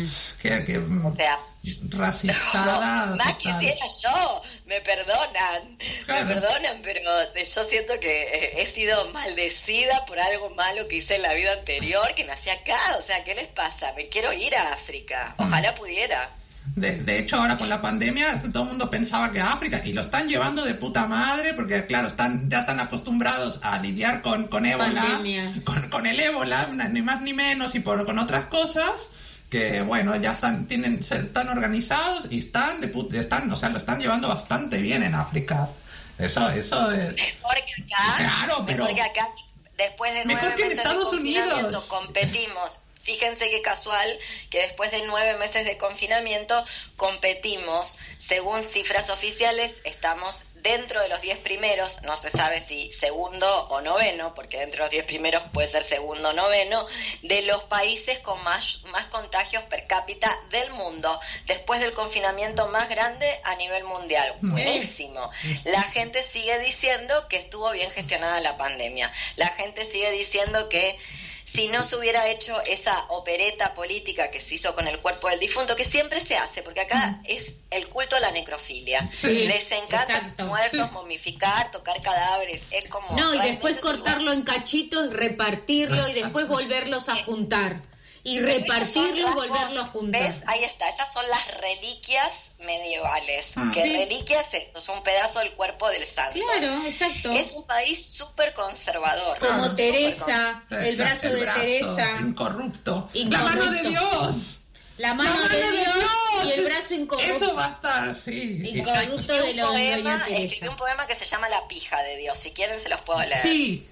O sea, racistada. No, más quisiera yo, me perdonan, pero yo siento que he sido maldecida por algo malo que hice en la vida anterior, que nací acá. O sea, ¿qué les pasa? Me quiero ir a África, ojalá pudiera. De hecho, ahora con la pandemia todo el mundo pensaba que África, y lo están llevando de puta madre, porque claro, ya están acostumbrados a lidiar con ébola, con el ébola, ni más ni menos, y con otras cosas, que bueno, ya están organizados y lo están llevando bastante bien en África. Eso es... Mejor que acá. Claro, pero... Mejor que acá. Después de 9 meses Estados de confinamiento Unidos. competimos. Fíjense qué casual que después de 9 meses de confinamiento competimos. Según cifras oficiales, estamos dentro de los 10 primeros. No se sabe si segundo o noveno, porque dentro de los 10 primeros puede ser segundo o noveno, de los países con más contagios per cápita del mundo. Después del confinamiento más grande a nivel mundial. Buenísimo. La gente sigue diciendo que estuvo bien gestionada la pandemia. La gente sigue diciendo que si no se hubiera hecho esa opereta política que se hizo con el cuerpo del difunto, que siempre se hace, porque acá es el culto a la necrofilia. Sí, les encanta exacto, muertos, momificar, tocar cadáveres. Es como... No, y después cortarlo en cachitos, repartirlo y después volverlos a juntar. Y repartirlo y volverlo a juntar. ¿Ves? Ahí está, esas son las reliquias medievales. Que sí. reliquias es un pedazo del cuerpo del santo. Claro, exacto. Es un país súper conservador. Como Teresa, el brazo de Teresa. Incorrupto. Incorrupto. La mano de Dios. La mano de Dios y el brazo incorrupto. Eso va a estar, sí. Incorrupto de la doña Teresa. Escribí un poema que se llama La pija de Dios. Si quieren se los puedo leer. Sí.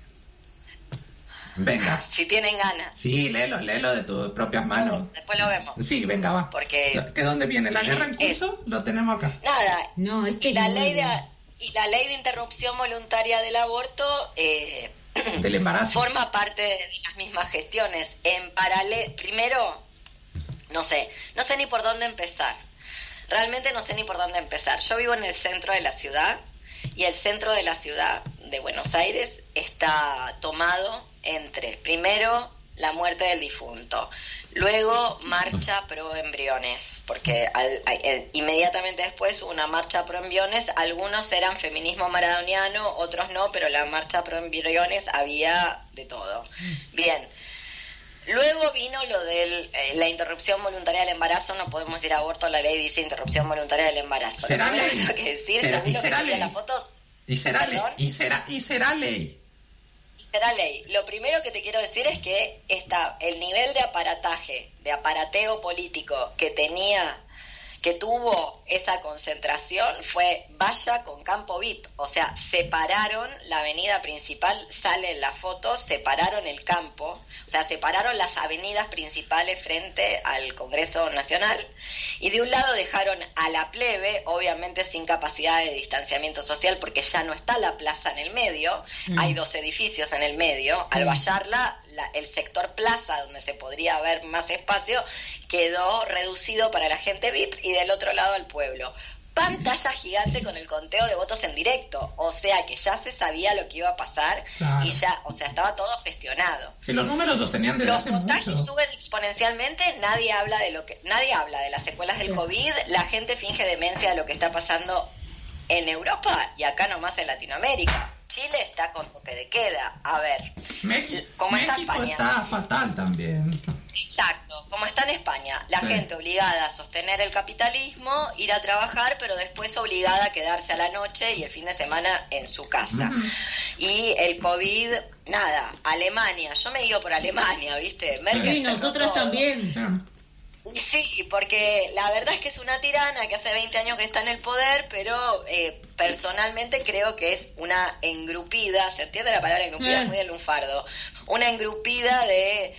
Venga. Si tienen ganas. Sí, léelo de tus propias manos. Después lo vemos. Sí, venga, va. Porque... ¿Que dónde viene? ¿La guerra en curso? Lo tenemos acá. Nada. No, y la ley de interrupción voluntaria del aborto del embarazo forma parte de las mismas gestiones. En paralelo, primero, no sé ni por dónde empezar. Realmente no sé ni por dónde empezar. Yo vivo en el centro de la ciudad y el centro de la ciudad de Buenos Aires está tomado entre, primero, la muerte del difunto, luego marcha pro embriones, porque inmediatamente después hubo una marcha pro embriones. Algunos eran feminismo maradoniano, otros no, pero la marcha pro embriones había de todo. Bien. Luego vino lo de la interrupción voluntaria del embarazo. No podemos decir aborto, la ley dice interrupción voluntaria del embarazo. ¿Será ley? Tengo que decir, ¿será ley? Las fotos, y será ley. Será ley. Lo primero que te quiero decir es que el nivel de aparataje, de aparateo político que tuvo esa concentración fue valla con campo VIP. O sea, separaron la avenida principal, sale en la foto, separaron el campo, o sea, separaron las avenidas principales frente al Congreso Nacional, y de un lado dejaron a la plebe, obviamente sin capacidad de distanciamiento social, porque ya no está la plaza en el medio, hay 2 edificios en el medio. Al vallarla, el sector plaza, donde se podría haber más espacio, quedó reducido para la gente VIP, y del otro lado al pueblo. Pantalla gigante con el conteo de votos en directo, o sea que ya se sabía lo que iba a pasar. Claro. Y ya, o sea, estaba todo gestionado. Si los números los tenían desde hace mucho. Los contagios suben exponencialmente, nadie habla de las secuelas del COVID, la gente finge demencia de lo que está pasando en Europa y acá nomás en Latinoamérica. Chile está con toque de queda. A ver, ¿cómo está España? México está fatal también. Exacto, como está en España, la gente obligada a sostener el capitalismo, ir a trabajar, pero después obligada a quedarse a la noche y el fin de semana en su casa. Y el COVID, nada, Alemania, yo me guío por Alemania, ¿viste? Merkel, sí, nosotros también. Sí, porque la verdad es que es una tirana que hace 20 años que está en el poder, pero personalmente creo que es una engrupida, ¿se entiende la palabra engrupida? Es muy de lunfardo. Una engrupida de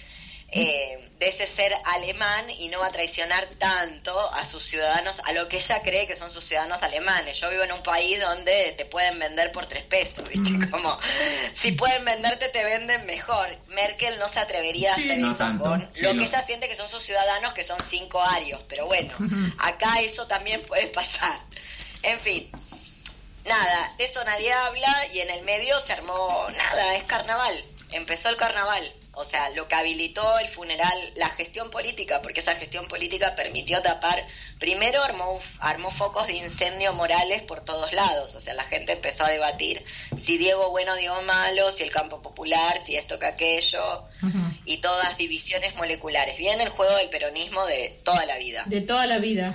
ese ser alemán, y no va a traicionar tanto a sus ciudadanos, a lo que ella cree que son sus ciudadanos alemanes. Yo vivo en un país donde te pueden vender por 3 pesos, ¿viste? Como, si pueden venderte, te venden mejor. Merkel no se atrevería a hacer eso con lo que ella siente que son sus ciudadanos, que son 5 arios, pero bueno, acá eso también puede pasar. En fin, nada, de eso nadie habla, y en el medio se armó, nada, es carnaval, empezó el carnaval. O sea, lo que habilitó el funeral, la gestión política, porque esa gestión política permitió tapar, primero armó focos de incendio morales por todos lados. O sea, la gente empezó a debatir si Diego bueno, Diego malo, si el campo popular, si esto que aquello, y todas divisiones moleculares. Bien, el juego del peronismo de toda la vida. De toda la vida.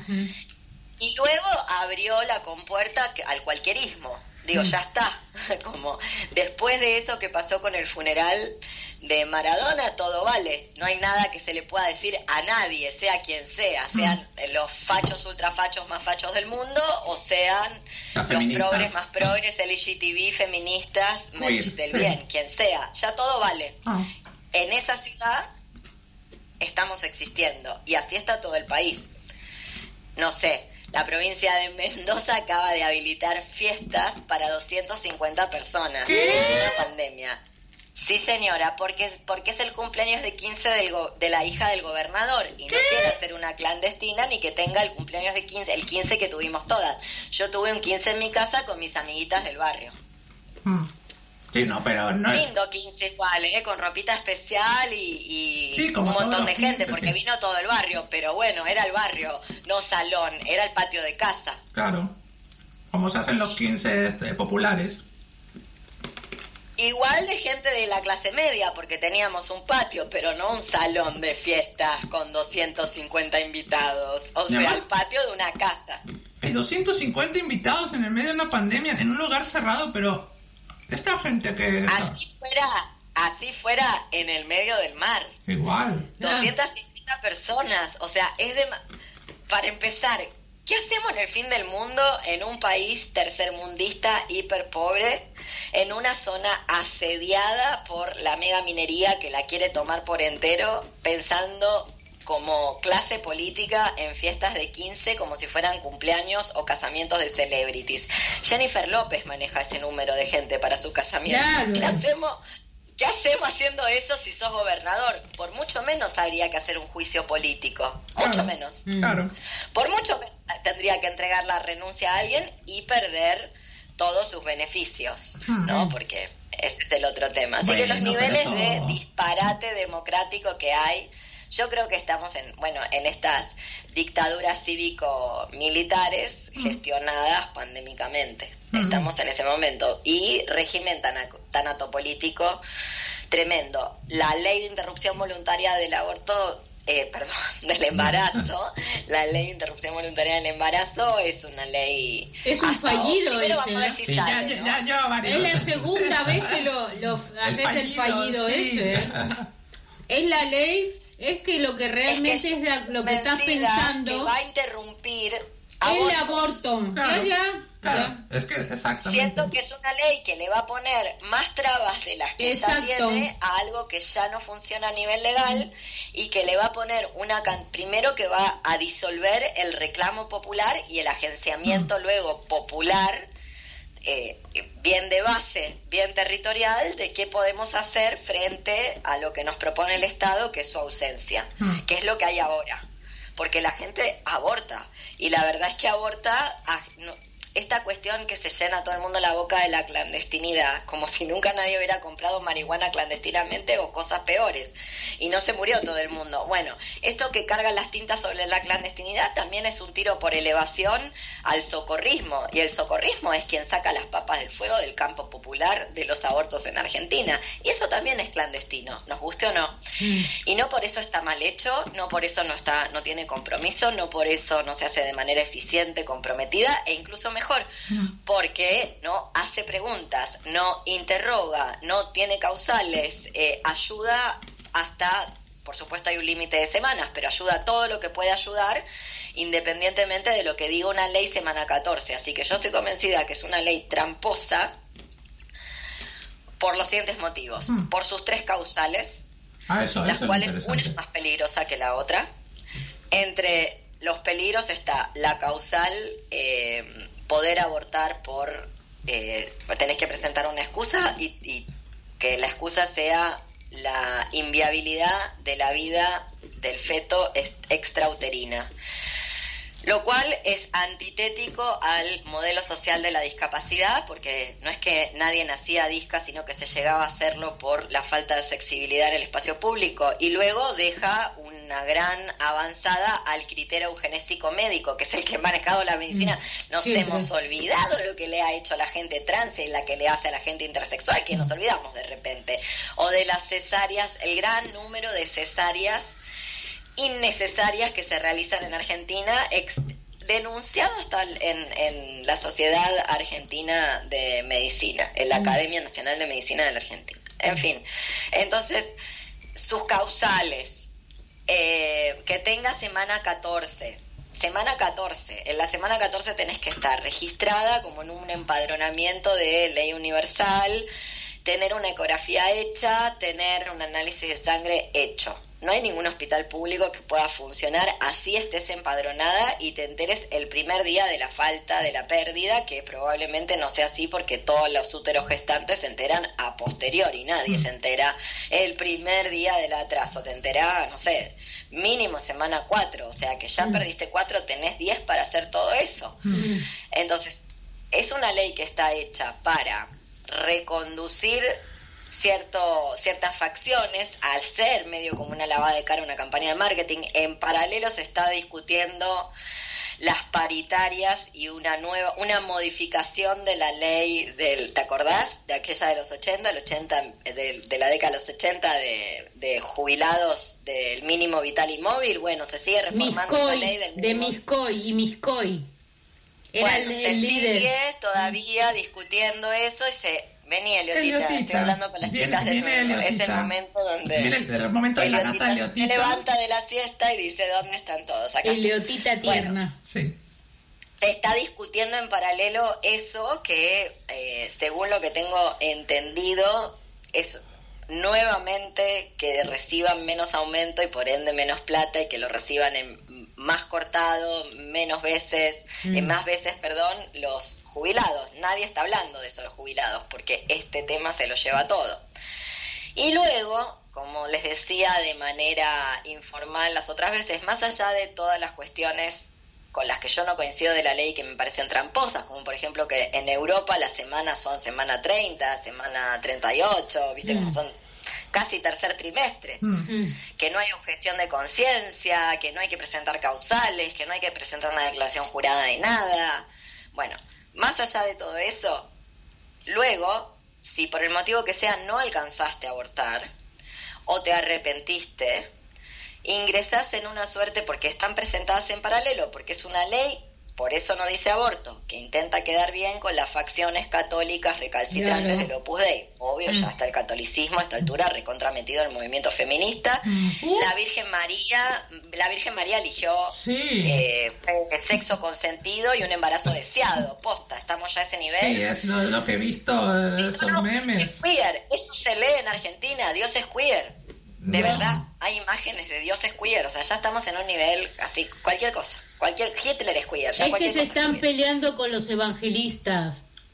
Y luego abrió la compuerta al cualquierismo. Digo, ya está. Como después de eso que pasó con el funeral, de Maradona, todo vale. No hay nada que se le pueda decir a nadie, sea quien sea, sean los fachos, ultrafachos más fachos del mundo, o sean los progres más progres, LGTB, feministas, del bien, quien sea. Ya todo vale. En esa ciudad estamos existiendo, y así está todo el país. No sé, la provincia de Mendoza acaba de habilitar fiestas para 250 personas en la pandemia. Sí, señora, porque es el cumpleaños de 15 de la hija del gobernador, y no quiere hacer una clandestina ni que tenga el cumpleaños de 15, el 15 que tuvimos todas. Yo tuve un 15 en mi casa con mis amiguitas del barrio. Sí, no, pero no. Lindo 15 igual, con ropita especial y un montón de gente, porque vino todo el barrio, pero bueno, era el barrio, no salón, era el patio de casa. Claro, como se hacen los 15 populares. Igual de gente de la clase media, porque teníamos un patio, pero no un salón de fiestas con 250 invitados, o sea, el patio de una casa. Hay 250 invitados en el medio de una pandemia, en un lugar cerrado, pero... Esta gente que... Así fuera en el medio del mar. Igual. 250 personas. O sea, para empezar, ¿qué hacemos en el fin del mundo en un país tercermundista, hiper pobre, en una zona asediada por la mega minería que la quiere tomar por entero, pensando como clase política en fiestas de 15 como si fueran cumpleaños o casamientos de celebrities? Jennifer López maneja ese número de gente para su casamiento. Claro. ¿Qué hacemos haciendo eso si sos gobernador? Por mucho menos habría que hacer un juicio político. Mucho menos. Claro. Por mucho menos tendría que entregar la renuncia a alguien y perder todos sus beneficios, ¿no? Porque ese es el otro tema. Así que los niveles de disparate democrático que hay, yo creo que estamos en estas dictaduras cívico-militares gestionadas pandémicamente. Estamos en ese momento. Y régimen tanatopolítico tremendo. La ley de interrupción voluntaria del aborto, del embarazo, la ley de interrupción voluntaria del embarazo es una ley... Es un fallido ese. Vamos a ver si sale, ¿no? Es la segunda vez que lo haces el fallido ese. Es la ley... Es que lo que realmente es lo que estás pensando... que va a interrumpir el aborto. Claro. Es que exactamente. Siento que es una ley que le va a poner más trabas de las que ya tiene a algo que ya no funciona a nivel legal, y que le va a poner primero que va a disolver el reclamo popular y el agenciamiento luego popular, bien de base, bien territorial, de qué podemos hacer frente a lo que nos propone el Estado, que es su ausencia, que es lo que hay ahora, porque la gente aborta, y la verdad es que aborta esta cuestión que se llena todo el mundo la boca de la clandestinidad, como si nunca nadie hubiera comprado marihuana clandestinamente o cosas peores, y no se murió todo el mundo. Bueno, esto que cargan las tintas sobre la clandestinidad también es un tiro por elevación al socorrismo, y el socorrismo es quien saca las papas del fuego del campo popular de los abortos en Argentina, y eso también es clandestino, nos guste o no. Y no por eso está mal hecho, no por eso no tiene compromiso, no por eso no se hace de manera eficiente, comprometida, e incluso mejor, porque no hace preguntas, no interroga, no tiene causales, ayuda hasta, por supuesto hay un límite de semanas, pero ayuda todo lo que puede ayudar, independientemente de lo que diga una ley semana 14. Así que yo estoy convencida que es una ley tramposa por los siguientes motivos: por sus 3 causales, las cuales una es más peligrosa que la otra. Entre los peligros está la causal poder abortar tenés que presentar una excusa, y que la excusa sea la inviabilidad de la vida del feto extrauterina, lo cual es antitético al modelo social de la discapacidad, porque no es que nadie nacía disca, sino que se llegaba a hacerlo por la falta de accesibilidad en el espacio público, y luego deja una gran avanzada al criterio eugenésico médico, que es el que ha manejado la medicina. Nos hemos olvidado lo que le ha hecho a la gente trans y la que le hace a la gente intersexual, que nos olvidamos de repente, o de las cesáreas, el gran número de cesáreas innecesarias que se realizan en Argentina, denunciado hasta en la Sociedad Argentina de Medicina, en la Academia Nacional de Medicina de la Argentina. En fin, entonces, sus causales, que tenga semana 14. Semana 14. En la semana 14 tenés que estar registrada como en un empadronamiento de ley universal, tener una ecografía hecha, tener un análisis de sangre hecho. No hay ningún hospital público que pueda funcionar así estés empadronada y te enteres el primer día de la falta, de la pérdida, que probablemente no sea así porque todos los úteros gestantes se enteran a posteriori, nadie se entera el primer día del atraso, te enterás, no sé, mínimo semana 4, o sea que ya perdiste 4, tenés 10 para hacer todo eso. Entonces, es una ley que está hecha para reconducir ciertas facciones, al ser medio como una lavada de cara, una campaña de marketing. En paralelo se está discutiendo las paritarias y una modificación de la ley ¿te acordás? De aquella de los 80, de la década de los 80 de jubilados del mínimo vital y móvil. Bueno, se sigue reformando la ley del mínimo. De Miscoy. Era bueno, se sigue todavía discutiendo eso y vení, Leotita, estoy hablando con las chicas de nuevo. Es el momento donde... el momento de la gata Leotita. Se levanta de la siesta y dice, ¿dónde están todos? Acá. Y Leotita tierna. Bueno, sí. Se está discutiendo en paralelo eso que, según lo que tengo entendido, es nuevamente que reciban menos aumento y por ende menos plata y que lo reciban más cortado, más veces, los jubilados. Nadie está hablando de eso, los jubilados, porque este tema se lo lleva todo. Y luego, como les decía de manera informal las otras veces, más allá de todas las cuestiones con las que yo no coincido de la ley que me parecen tramposas, como por ejemplo que en Europa las semanas son semana 30, semana 38, ¿viste? Como son casi tercer trimestre, que no hay objeción de conciencia, que no hay que presentar causales, que no hay que presentar una declaración jurada de nada. Bueno, más allá de todo eso, luego, si por el motivo que sea no alcanzaste a abortar o te arrepentiste, ingresás en una suerte, porque están presentadas en paralelo, porque es una ley, por eso no dice aborto, que intenta quedar bien con las facciones católicas recalcitrantes del Opus Dei. Obvio, ya está el catolicismo a esta altura recontrametido en el movimiento feminista. La Virgen María eligió sexo consentido y un embarazo deseado. Posta, estamos ya a ese nivel. Sí, es lo que he visto, esos memes. Es queer, eso se lee en Argentina, Dios es queer. De verdad, hay imágenes de dioses queer, o sea, ya estamos en un nivel así, cualquier cosa. Hitler es queer. Es que se están peleando con los evangelistas.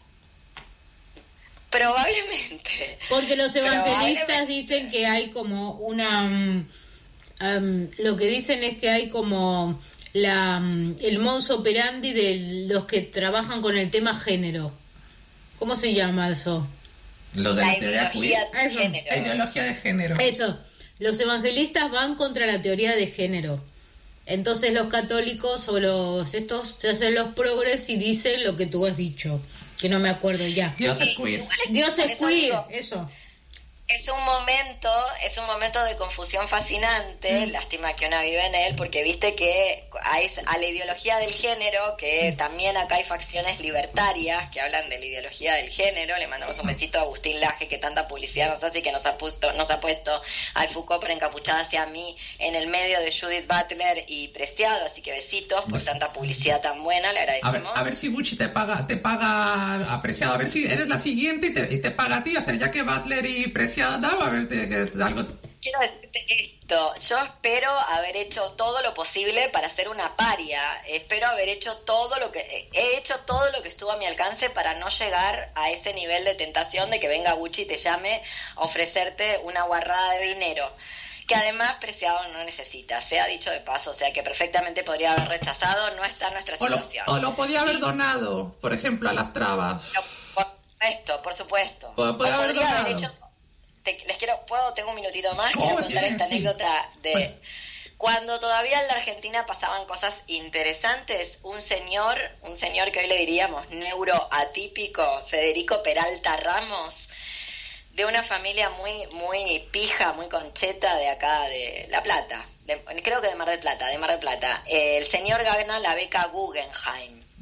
Probablemente. Porque los evangelistas dicen que hay como una... lo que dicen es que hay como el modus operandi de los que trabajan con el tema género. ¿Cómo se llama eso? Lo de la ideología de género. La ideología de género. Eso. Los evangelistas van contra la teoría de género. Entonces los católicos o estos se hacen los progres y dicen lo que tú has dicho, que no me acuerdo ya. Dios es queer. Dios es queer, eso. Es un momento de confusión fascinante, lástima que una vive en él, porque viste que a la ideología del género, que también acá hay facciones libertarias que hablan de la ideología del género. Le mandamos un besito a Agustín Laje, que tanta publicidad nos hace y que nos ha puesto al Foucault por encapuchada hacia mí en el medio de Judith Butler y Preciado, así que besitos por tanta publicidad tan buena, le agradecemos. A ver si Bucci te paga Apreciado, a ver si eres la siguiente y te paga a ti, o sea, ya que Butler y Preciado daba, a ver algo. Quiero decirte esto, yo espero haber hecho todo lo posible para ser una paria, he hecho todo lo que estuvo a mi alcance para no llegar a ese nivel de tentación de que venga Gucci y te llame a ofrecerte una guarrada de dinero, que además Preciado no necesita, sea dicho de paso, o sea que perfectamente podría haber rechazado, no está en nuestra situación. O lo podía haber donado, por ejemplo, a las trabas. Por supuesto. Podría haber donado. Tengo un minutito más, quiero contar esta anécdota de cuando todavía en la Argentina pasaban cosas interesantes. Un señor que hoy le diríamos neuroatípico, Federico Peralta Ramos, de una familia muy pija, muy concheta de acá de La Plata, creo que de Mar del Plata. El señor gana la beca Guggenheim.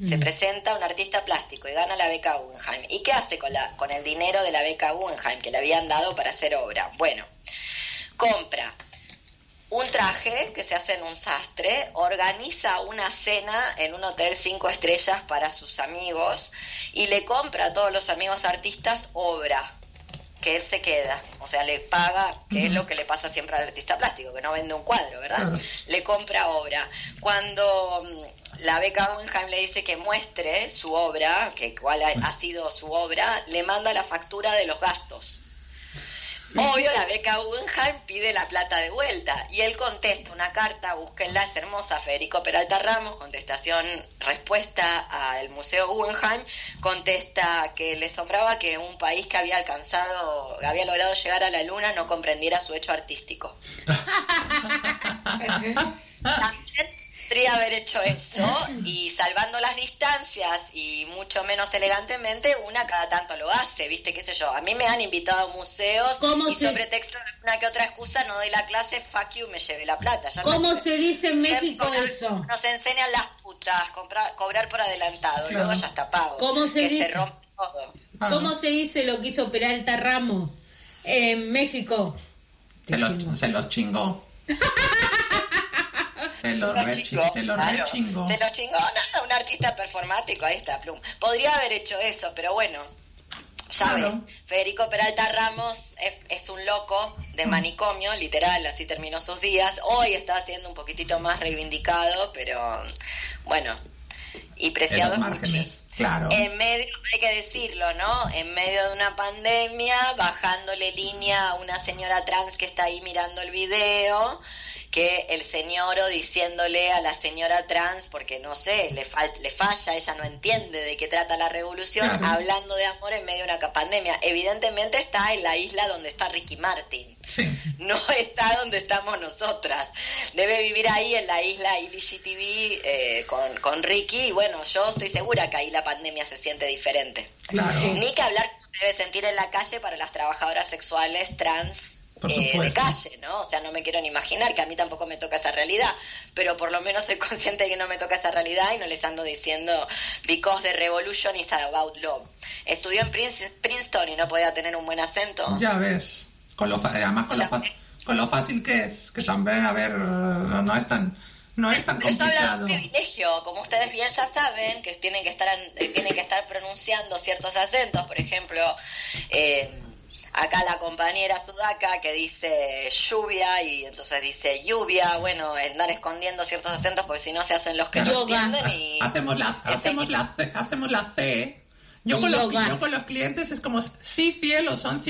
se presenta un artista plástico y gana la beca Guggenheim. ¿Y qué hace con el dinero de la beca Guggenheim que le habían dado para hacer obra? Bueno, compra un traje que se hace en un sastre, organiza una cena en un hotel 5 estrellas para sus amigos y le compra a todos los amigos artistas obra que él se queda, o sea, le paga, que es lo que le pasa siempre al artista plástico, que no vende un cuadro, ¿verdad? Le compra obra. Cuando la beca Guggenheim le dice que muestre su obra, que cuál ha sido su obra, le manda la factura de los gastos. Obvio, la beca Guggenheim pide la plata de vuelta y él contesta una carta, búsquenla, es hermosa, Federico Peralta Ramos, respuesta al Museo Guggenheim, contesta que le asombraba que un país que había logrado llegar a la luna no comprendiera su hecho artístico. Podría haber hecho eso y salvando las distancias y mucho menos elegantemente, una cada tanto lo hace, ¿viste? Qué sé yo, a mí me han invitado a museos y sobre texto de una que otra excusa no doy la clase, fuck you, me llevé la plata. Ya ¿Cómo se dice en México eso? Nos enseñan las putas, cobrar por adelantado, claro. Luego ya está pago. ¿Cómo se dice? Se rompe todo. ¿Cómo se dice lo que hizo Peralta Ramos en México? Se los chingó. Se lo rechingó. Se lo chingó, nada, un artista performático, ahí está, Plum. Podría haber hecho eso, pero bueno, ya ves, Federico Peralta Ramos es un loco de manicomio, literal, así terminó sus días. Hoy está siendo un poquitito más reivindicado, pero bueno, y preciado es mucho. Claro. En medio, hay que decirlo, ¿no? En medio de una pandemia, bajándole línea a una señora trans que está ahí mirando el video, que el señor diciéndole a la señora trans, porque no sé, le falla, ella no entiende de qué trata la revolución, claro. Hablando de amor en medio de una pandemia. Evidentemente está en la isla donde está Ricky Martin, sí. No está donde estamos nosotras. Debe vivir ahí en la isla ILGTB con Ricky, y bueno, yo estoy segura que ahí la pandemia se siente diferente. Claro. Ni que hablar que debe sentir en la calle para las trabajadoras sexuales trans de calle, ¿no? O sea, no me quiero ni imaginar, que a mí tampoco me toca esa realidad, pero por lo menos soy consciente de que no me toca esa realidad y no les ando diciendo because the revolution is about love. Estudió en Princeton y no podía tener un buen acento. Ya ves, además con lo fácil que es, que también, a ver, no es tan complicado. Eso habla de un privilegio, como ustedes bien ya saben, que tienen que estar pronunciando ciertos acentos, por ejemplo, acá la compañera sudaca que dice lluvia y entonces dice lluvia, bueno, andar escondiendo ciertos acentos porque si no se hacen los que no entienden y... Hacemos la C. Yo con los clientes es como, sí cielo, son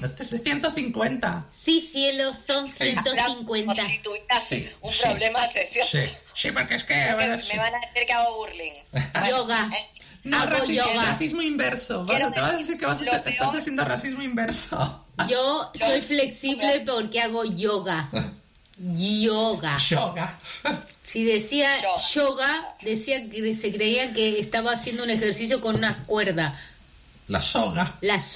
150. Sí cielo, son 150. Como si tuvieras un problema de Sí, porque es que... Me van a decir que hago burling. Yoga. No, racismo inverso. Te vas a decir que estás haciendo racismo inverso. Yo soy flexible porque hago yoga. Yoga. Si decía yoga, decía que se creía que estaba haciendo un ejercicio con una cuerda. La soga.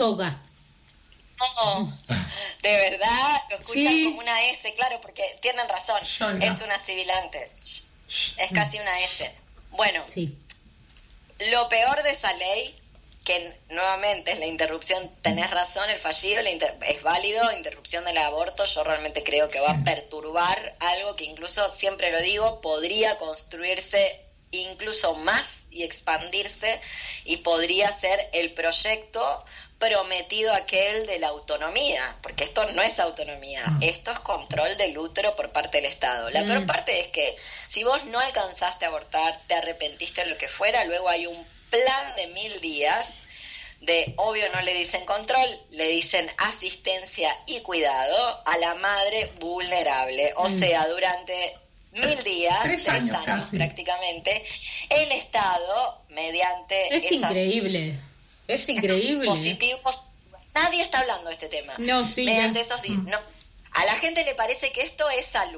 No, de verdad, lo escuchan como una S, claro, porque tienen razón. Es una sibilante. Es casi una S. Bueno. Sí. Lo peor de esa ley, que nuevamente es la interrupción, tenés razón, el fallido es válido, interrupción del aborto, yo realmente creo que va a perturbar algo que incluso, siempre lo digo, podría construirse incluso más y expandirse y podría ser el proyecto prometido aquel de la autonomía, porque esto no es autonomía, esto es control del útero por parte del Estado. La peor parte es que si vos no alcanzaste a abortar, te arrepentiste, lo que fuera, luego hay un plan de 1000 días de, obvio no le dicen control, le dicen asistencia y cuidado a la madre vulnerable, o sea, durante 1000 días, 3 años prácticamente, el Estado, mediante es increíble. Es increíble. Positivos. Nadie está hablando de este tema. No, sí. Mediante esos no. A la gente le parece que esto es salud.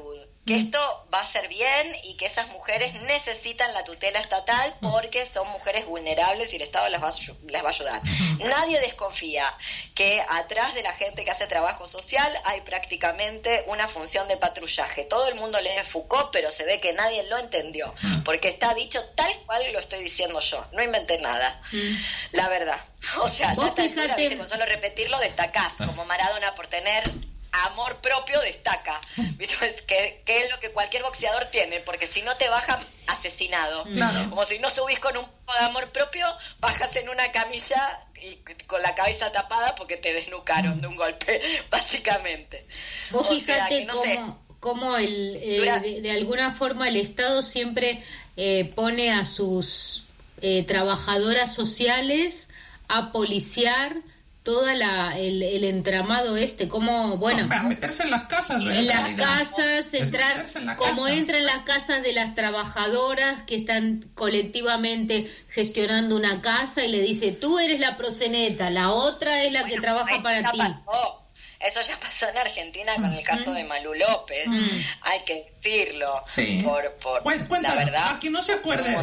que esto va a ser bien y que esas mujeres necesitan la tutela estatal porque son mujeres vulnerables y el Estado les va a ayudar. Nadie desconfía que atrás de la gente que hace trabajo social hay prácticamente una función de patrullaje. Todo el mundo lee Foucault, pero se ve que nadie lo entendió, porque está dicho tal cual lo estoy diciendo yo. No inventé nada, la verdad. O sea, ya está altura, ¿viste? Con solo repetirlo destacás, como Maradona por tener amor propio destaca, ¿viste? Que es lo que cualquier boxeador tiene, porque si no te bajan asesinado. Claro. Como si no subís con un poco de amor propio, bajas en una camilla y con la cabeza tapada porque te desnucaron de un golpe, básicamente. Vos fíjate cómo de alguna forma el Estado siempre pone a sus trabajadoras sociales a policiar todo el entramado como, bueno... A meterse en las casas. En las casas, entrar, como entra en las casas de las trabajadoras que están colectivamente gestionando una casa y le dice, tú eres la proxeneta, la otra es la que trabaja para ti. Eso ya pasó en Argentina con el caso de Malú López, hay que decirlo, por la verdad. Que no se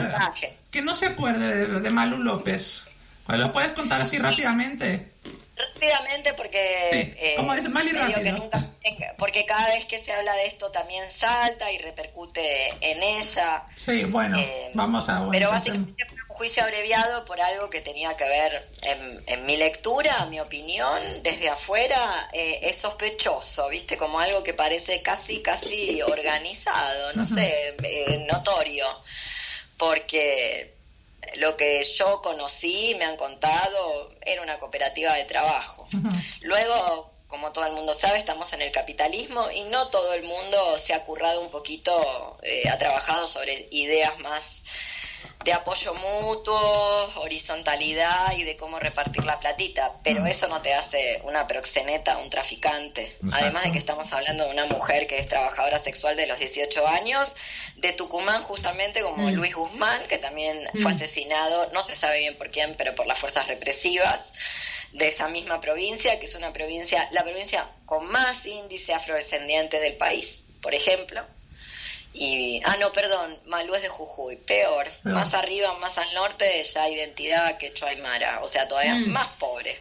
acuerde de Malú López. ¿Lo puedes contar así rápidamente? Rápidamente porque ¿cómo es? Mal y rápido. Porque cada vez que se habla de esto también salta y repercute en ella. Sí, bueno, vamos a... pero básicamente fue un juicio abreviado por algo que tenía que ver, en mi lectura, mi opinión, desde afuera, es sospechoso, ¿viste? Como algo que parece casi organizado, no sé, notorio, porque... Lo que yo conocí, me han contado, era una cooperativa de trabajo. Luego, como todo el mundo sabe, estamos en el capitalismo y no todo el mundo se ha currado un poquito, ha trabajado sobre ideas más de apoyo mutuo, horizontalidad y de cómo repartir la platita, pero eso no te hace una proxeneta, un traficante. Exacto. Además de que estamos hablando de una mujer que es trabajadora sexual de los 18 años, de Tucumán justamente, como Luis Guzmán, que también fue asesinado, no se sabe bien por quién, pero por las fuerzas represivas de esa misma provincia, que es una provincia, la provincia con más índice afrodescendiente del país, por ejemplo. Y, Malú es de Jujuy, peor, más arriba, más al norte, ya identidad quechua aymara, o sea, todavía más pobre.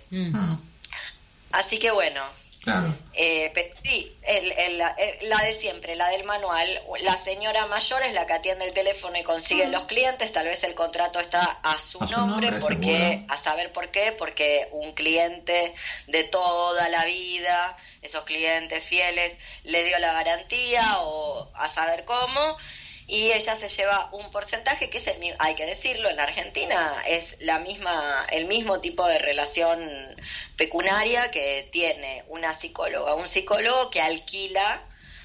Así que bueno, claro. Pero sí, la de siempre, la del manual, la señora mayor es la que atiende el teléfono y consigue los clientes, tal vez el contrato está a su nombre, porque a saber por qué, porque un cliente de toda la vida, esos clientes fieles, le dio la garantía o a saber cómo, y ella se lleva un porcentaje que es hay que decirlo, en la Argentina es el mismo tipo de relación pecuniaria que tiene una psicóloga, un psicólogo que alquila,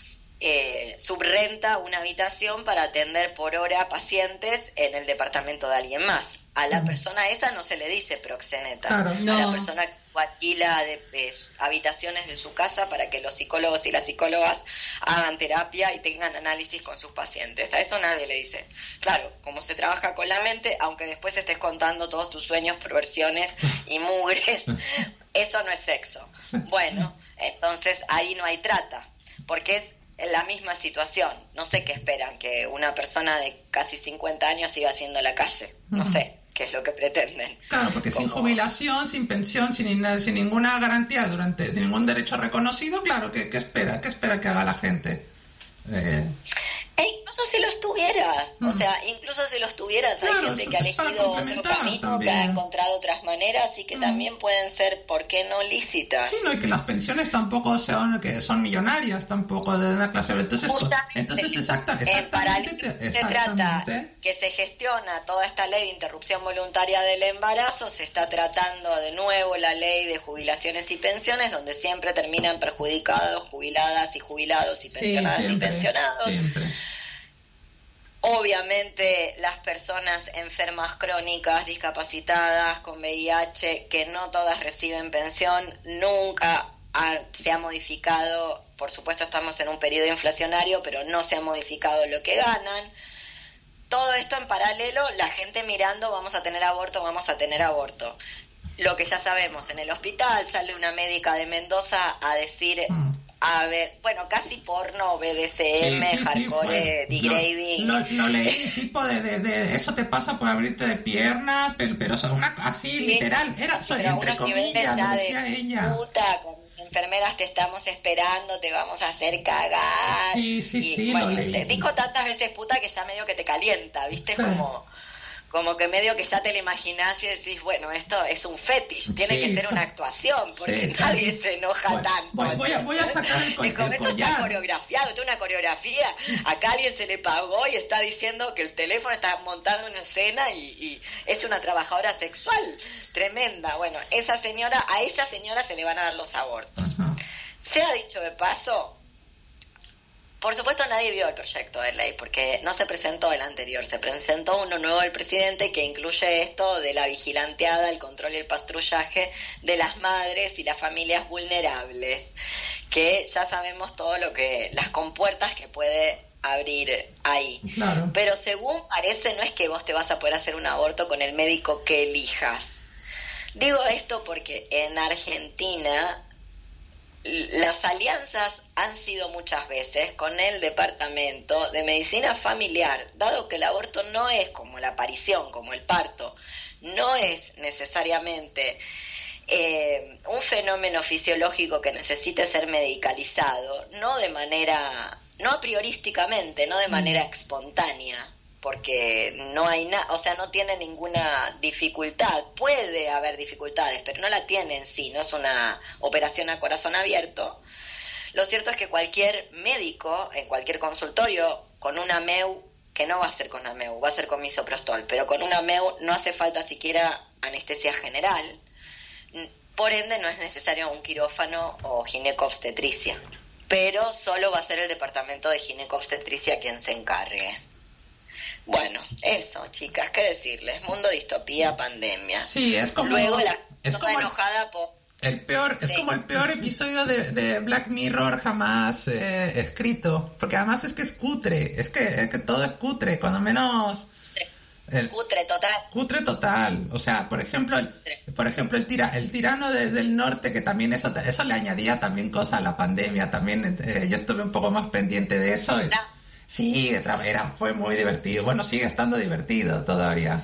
subrenta una habitación para atender por hora pacientes en el departamento de alguien más. A la persona esa no se le dice proxeneta, claro, no. A la persona que alquila habitaciones de su casa para que los psicólogos y las psicólogas hagan terapia y tengan análisis con sus pacientes. A eso nadie le dice. Claro, como se trabaja con la mente, aunque después estés contando todos tus sueños, perversiones y mugres, eso no es sexo. Bueno, entonces ahí no hay trata, porque es la misma situación. No sé qué esperan, que una persona de casi 50 años siga haciendo la calle. No sé qué es lo que pretenden. Claro, porque sin jubilación, sin pensión, sin ninguna garantía, sin ningún derecho reconocido, claro, ¿qué espera que haga la gente? Incluso si los tuvieras, o sea, incluso si los tuvieras, claro, hay gente que ha elegido otro camino, también, que ha encontrado otras maneras y que también pueden ser, ¿por qué no lícitas? Sí, no, y que las pensiones tampoco son millonarias, tampoco de una clase. Entonces exactamente. Se trata que se gestiona toda esta ley de interrupción voluntaria del embarazo, se está tratando de nuevo la ley de jubilaciones y pensiones, donde siempre terminan perjudicados, jubiladas y jubilados y pensionadas y pensionados. Siempre. Obviamente las personas enfermas crónicas, discapacitadas, con VIH, que no todas reciben pensión, nunca se ha modificado, por supuesto estamos en un periodo inflacionario, pero no se ha modificado lo que ganan. Todo esto en paralelo, la gente mirando, vamos a tener aborto. Lo que ya sabemos, en el hospital sale una médica de Mendoza a decir A ver, bueno, casi porno, BDSM, hardcore, degrading. Lo leí, tipo de eso te pasa por abrirte de piernas, pero así literal, era entre comillas, lo decía ella. Puta, con enfermeras te estamos esperando, te vamos a hacer cagar. Sí, bueno, lo leí. Te digo tantas veces puta que ya medio que te calienta, ¿viste? Como que medio que ya te lo imaginás y decís, bueno, esto es un fetish, tiene que ser una actuación, porque nadie se enoja tanto. Voy a sacar el collar. Esto está coreografiado, esto es una coreografía. Acá alguien se le pagó y está diciendo que el teléfono está montando una escena y es una trabajadora sexual tremenda. Bueno, a esa señora se le van a dar los abortos. Se ha dicho de paso... Por supuesto nadie vio el proyecto de ley porque no se presentó el anterior, se presentó uno nuevo del presidente que incluye esto de la vigilanteada, el control y el patrullaje de las madres y las familias vulnerables, que ya sabemos todo las compuertas que puede abrir ahí. Claro. Pero según parece no es que vos te vas a poder hacer un aborto con el médico que elijas. Digo esto porque en Argentina... Las alianzas han sido muchas veces con el Departamento de Medicina Familiar, dado que el aborto no es como la aparición, como el parto, no es necesariamente un fenómeno fisiológico que necesite ser medicalizado, no a priorísticamente, no de manera espontánea, porque no hay no tiene ninguna dificultad. Puede haber dificultades, pero no la tiene en sí, no es una operación a corazón abierto. Lo cierto es que cualquier médico, en cualquier consultorio, con una MEU, que no va a ser con una MEU, va a ser con misoprostol, pero con una MEU no hace falta siquiera anestesia general, por ende no es necesario un quirófano o ginecobstetricia, pero solo va a ser el departamento de ginecobstetricia quien se encargue. Bueno, eso, chicas, ¿qué decirles? Mundo, distopía, pandemia. Sí, es como... Luego es como enojada por... Es como el peor episodio de Black Mirror jamás escrito. Porque además es que es cutre. Es que todo es cutre, cuando menos... Cutre total. Cutre total. O sea, por ejemplo el tirano del norte, que también eso le añadía también cosas a la pandemia. También yo estuve un poco más pendiente de eso. Sí, fue muy divertido. Bueno, sigue estando divertido todavía.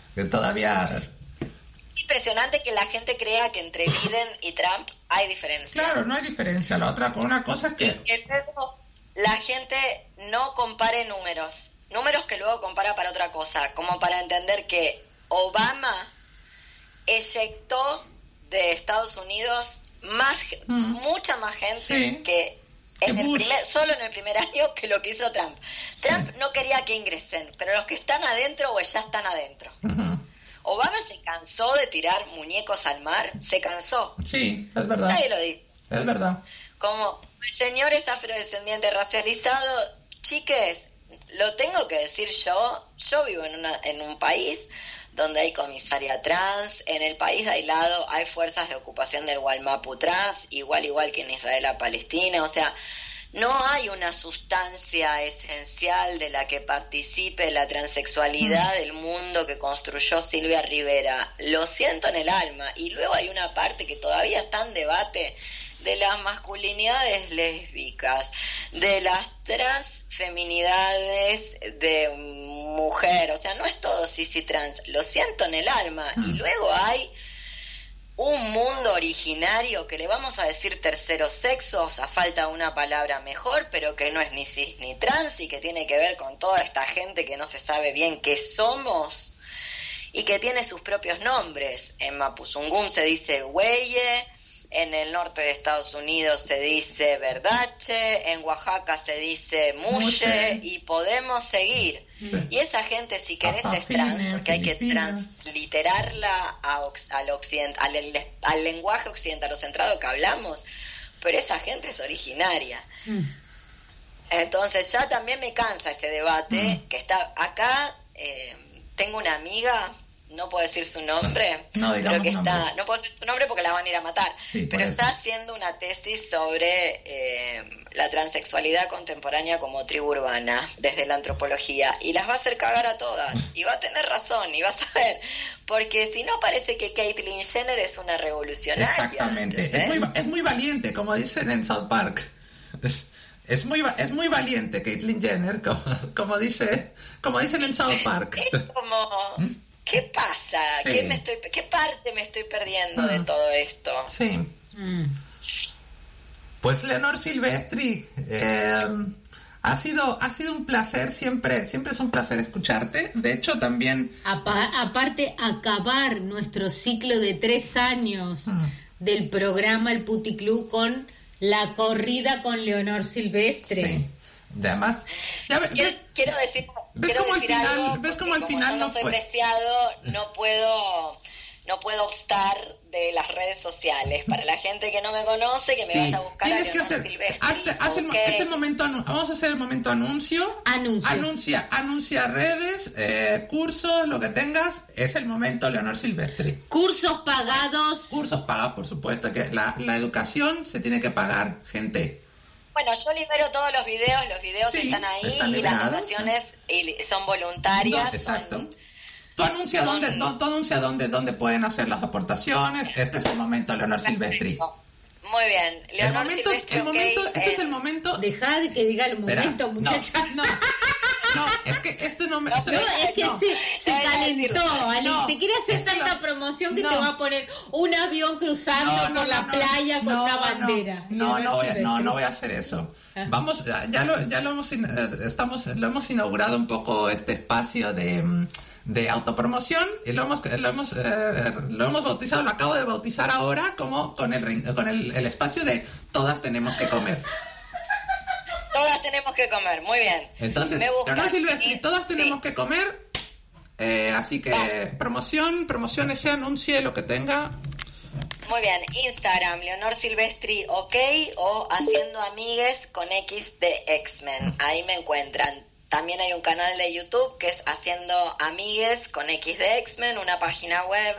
Impresionante que la gente crea que entre Biden y Trump hay diferencia. Claro, no hay diferencia. La otra, una cosa es que... Y que luego la gente no compare números que luego compara para otra cosa, como para entender que Obama eyectó de Estados Unidos mucha más gente que... solo en el primer año que lo que hizo Trump. Trump no quería que ingresen, pero los que están adentro pues ya están adentro. Obama se cansó de tirar muñecos al mar, se cansó. Sí, es verdad. Nadie lo dice. Es verdad. Como el señor es afrodescendiente racializado, chiques, lo tengo que decir yo vivo en un país donde hay comisaria trans, en el país de aislado hay fuerzas de ocupación del Gualmapu trans, igual que en Israel a Palestina, o sea, no hay una sustancia esencial de la que participe la transexualidad del mundo que construyó Silvia Rivera. Lo siento en el alma. Y luego hay una parte que todavía está en debate de las masculinidades lésbicas, de las transfeminidades de mujer. O sea, no es todo cis y trans. Lo siento en el alma. Y luego hay un mundo originario que le vamos a decir terceros sexos, a falta de una palabra mejor, pero que no es ni cis ni trans y que tiene que ver con toda esta gente que no se sabe bien qué somos y que tiene sus propios nombres. En Mapuzungún se dice Hueye, en el norte de Estados Unidos se dice Verdache, en Oaxaca se dice Muxe y podemos seguir. Y esa gente, si querés, es trans, porque hay que transliterarla al lenguaje occidentalocentrado que hablamos, pero esa gente es originaria. Entonces ya también me cansa ese debate que está acá. Tengo una amiga, no puedo decir su nombre, pero que está, no puedo decir su nombre porque la van a ir a matar, pero está haciendo una tesis sobre la transexualidad contemporánea como tribu urbana desde la antropología, y las va a hacer cagar a todas, y va a tener razón, y vas a ver, porque si no parece que Caitlyn Jenner es una revolucionaria. Exactamente, es muy valiente, como dicen en South Park. Es muy valiente Caitlyn Jenner, como dicen en South Park. Es como, ¿qué pasa? Sí. ¿Qué parte me estoy perdiendo de todo esto? Sí. Pues Leonor Silvestri, ha sido un placer, siempre es un placer escucharte. De hecho, también... Aparte, acabar nuestro ciclo de 3 años del programa El Puticlub con la corrida con Leonor Silvestre. Sí. Además, quiero decir algo, ves como al final yo no soy preciado, no puedo obstar de las redes sociales. Para la gente que no me conoce, que me vaya a buscar. Tienes que hacer. Este momento, vamos a hacer el momento anuncio. Anuncia redes, cursos, lo que tengas. Es el momento Leonor Silvestri. Cursos pagados. Cursos pagados, por supuesto, que la educación se tiene que pagar, gente. Bueno, yo libero todos los videos Sí, están ahí están y las liberados, donaciones son voluntarias. Exacto. Tú anuncia dónde pueden hacer las aportaciones. Este es el momento, Leonor Silvestri. Muy bien. Leonor Silvestri, este es el momento. Dejá de que diga el momento, muchacha. No, es que esto no me... Se calentó, Ali. Te quiere hacer tanta promoción que te va a poner un avión cruzando por la playa con una bandera. No voy a hacer eso. Vamos, ya lo hemos inaugurado un poco este espacio de autopromoción y lo hemos bautizado, lo acabo de bautizar ahora como con el espacio de Todas Tenemos que Comer. Todas tenemos que comer, muy bien. Entonces, Leonor Silvestri, todas tenemos que comer. Así que promoción ese anuncie lo que tenga. Muy bien, Instagram, Leonor Silvestri, ok, o Haciendo Amigues con X de X-Men. Ahí me encuentran. También hay un canal de YouTube que es Haciendo Amigues con X de X-Men, una página web,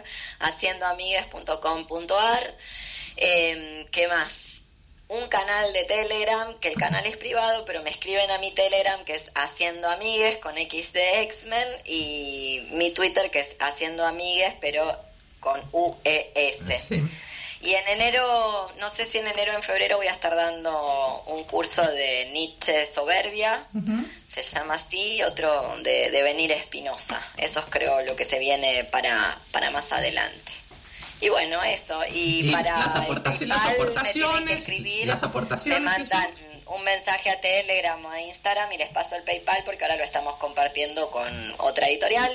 haciendoamigues.com.ar. ¿Qué más? Un canal de Telegram, que el canal es privado, pero me escriben a mi Telegram, que es Haciendo Amigues con X de X-Men, y mi Twitter, que es Haciendo Amigues, pero con UES. Sí. Y en enero, no sé si en enero o en febrero voy a estar dando un curso de Nietzsche Soberbia, se llama así, otro de Devenir Espinosa. Eso es, creo, lo que se viene para más adelante. Y bueno, eso. Y para las aportaciones, me mandan un mensaje a Telegram o a Instagram y les paso el PayPal, porque ahora lo estamos compartiendo con otra editorial.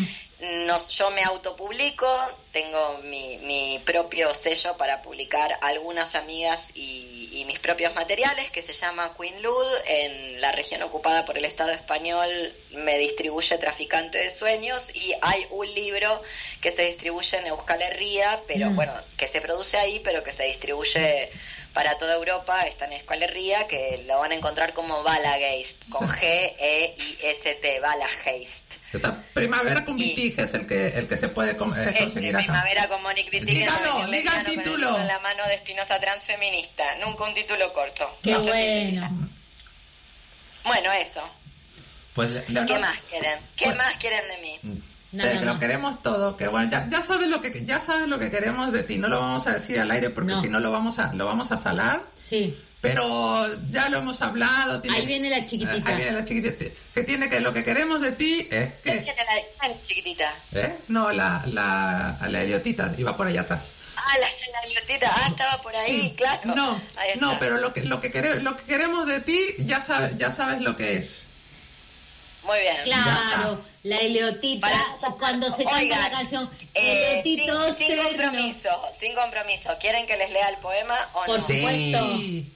Yo me autopublico, tengo mi propio sello para publicar algunas amigas y mis propios materiales, que se llama Queen Lud. En la región ocupada por el Estado español me distribuye Traficante de Sueños, y hay un libro que se distribuye en Euskal Herria, pero bueno, que se produce ahí, pero que se distribuye para toda Europa, está en Euskal Herria, que lo van a encontrar como Balageist, con G-E-I-S-T, Balageist. Primavera con Vitig es el que se puede conseguir acá. Primavera con Monique Vitig. Diga el título. En la mano de Espinosa Transfeminista. Nunca un título corto. Qué no bueno. Bueno, eso. Pues, Leonor, ¿Qué más quieren? ¿Qué más quieren de mí? Lo queremos todo, que bueno, ya sabes lo que queremos de ti. No lo vamos a decir al aire porque si no lo vamos a salar. Sí. Pero ya lo hemos hablado. Ahí viene la chiquitita. Que lo que queremos de ti es que... ¿Quién tiene la chiquitita? No, la idiotita, iba por allá atrás. La idiotita, estaba por ahí, sí. Claro. No, pero lo que queremos de ti, ya sabes lo que es. Muy bien. Claro, la Eliotita, cuando se canta la canción, Eliotito sin compromiso. ¿Quieren que les lea el poema o por no? Supuesto. Sí.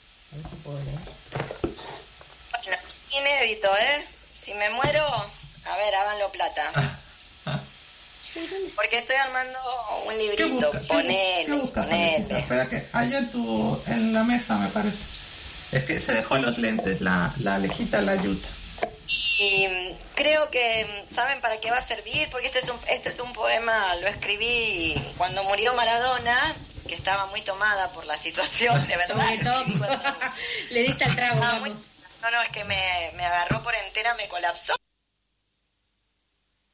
Bueno, inédito, Si me muero, a ver, háganlo plata. Porque estoy armando un librito. Ponele. Espera, que hay en la mesa, me parece. Es que se dejó los lentes, la Alejita, la Yuta. Y creo que saben para qué va a servir, porque este es un poema, lo escribí cuando murió Maradona, que estaba muy tomada por la situación, de verdad. Sobre todo, le diste el trago, vamos. No, es que me agarró por entera, me colapsó.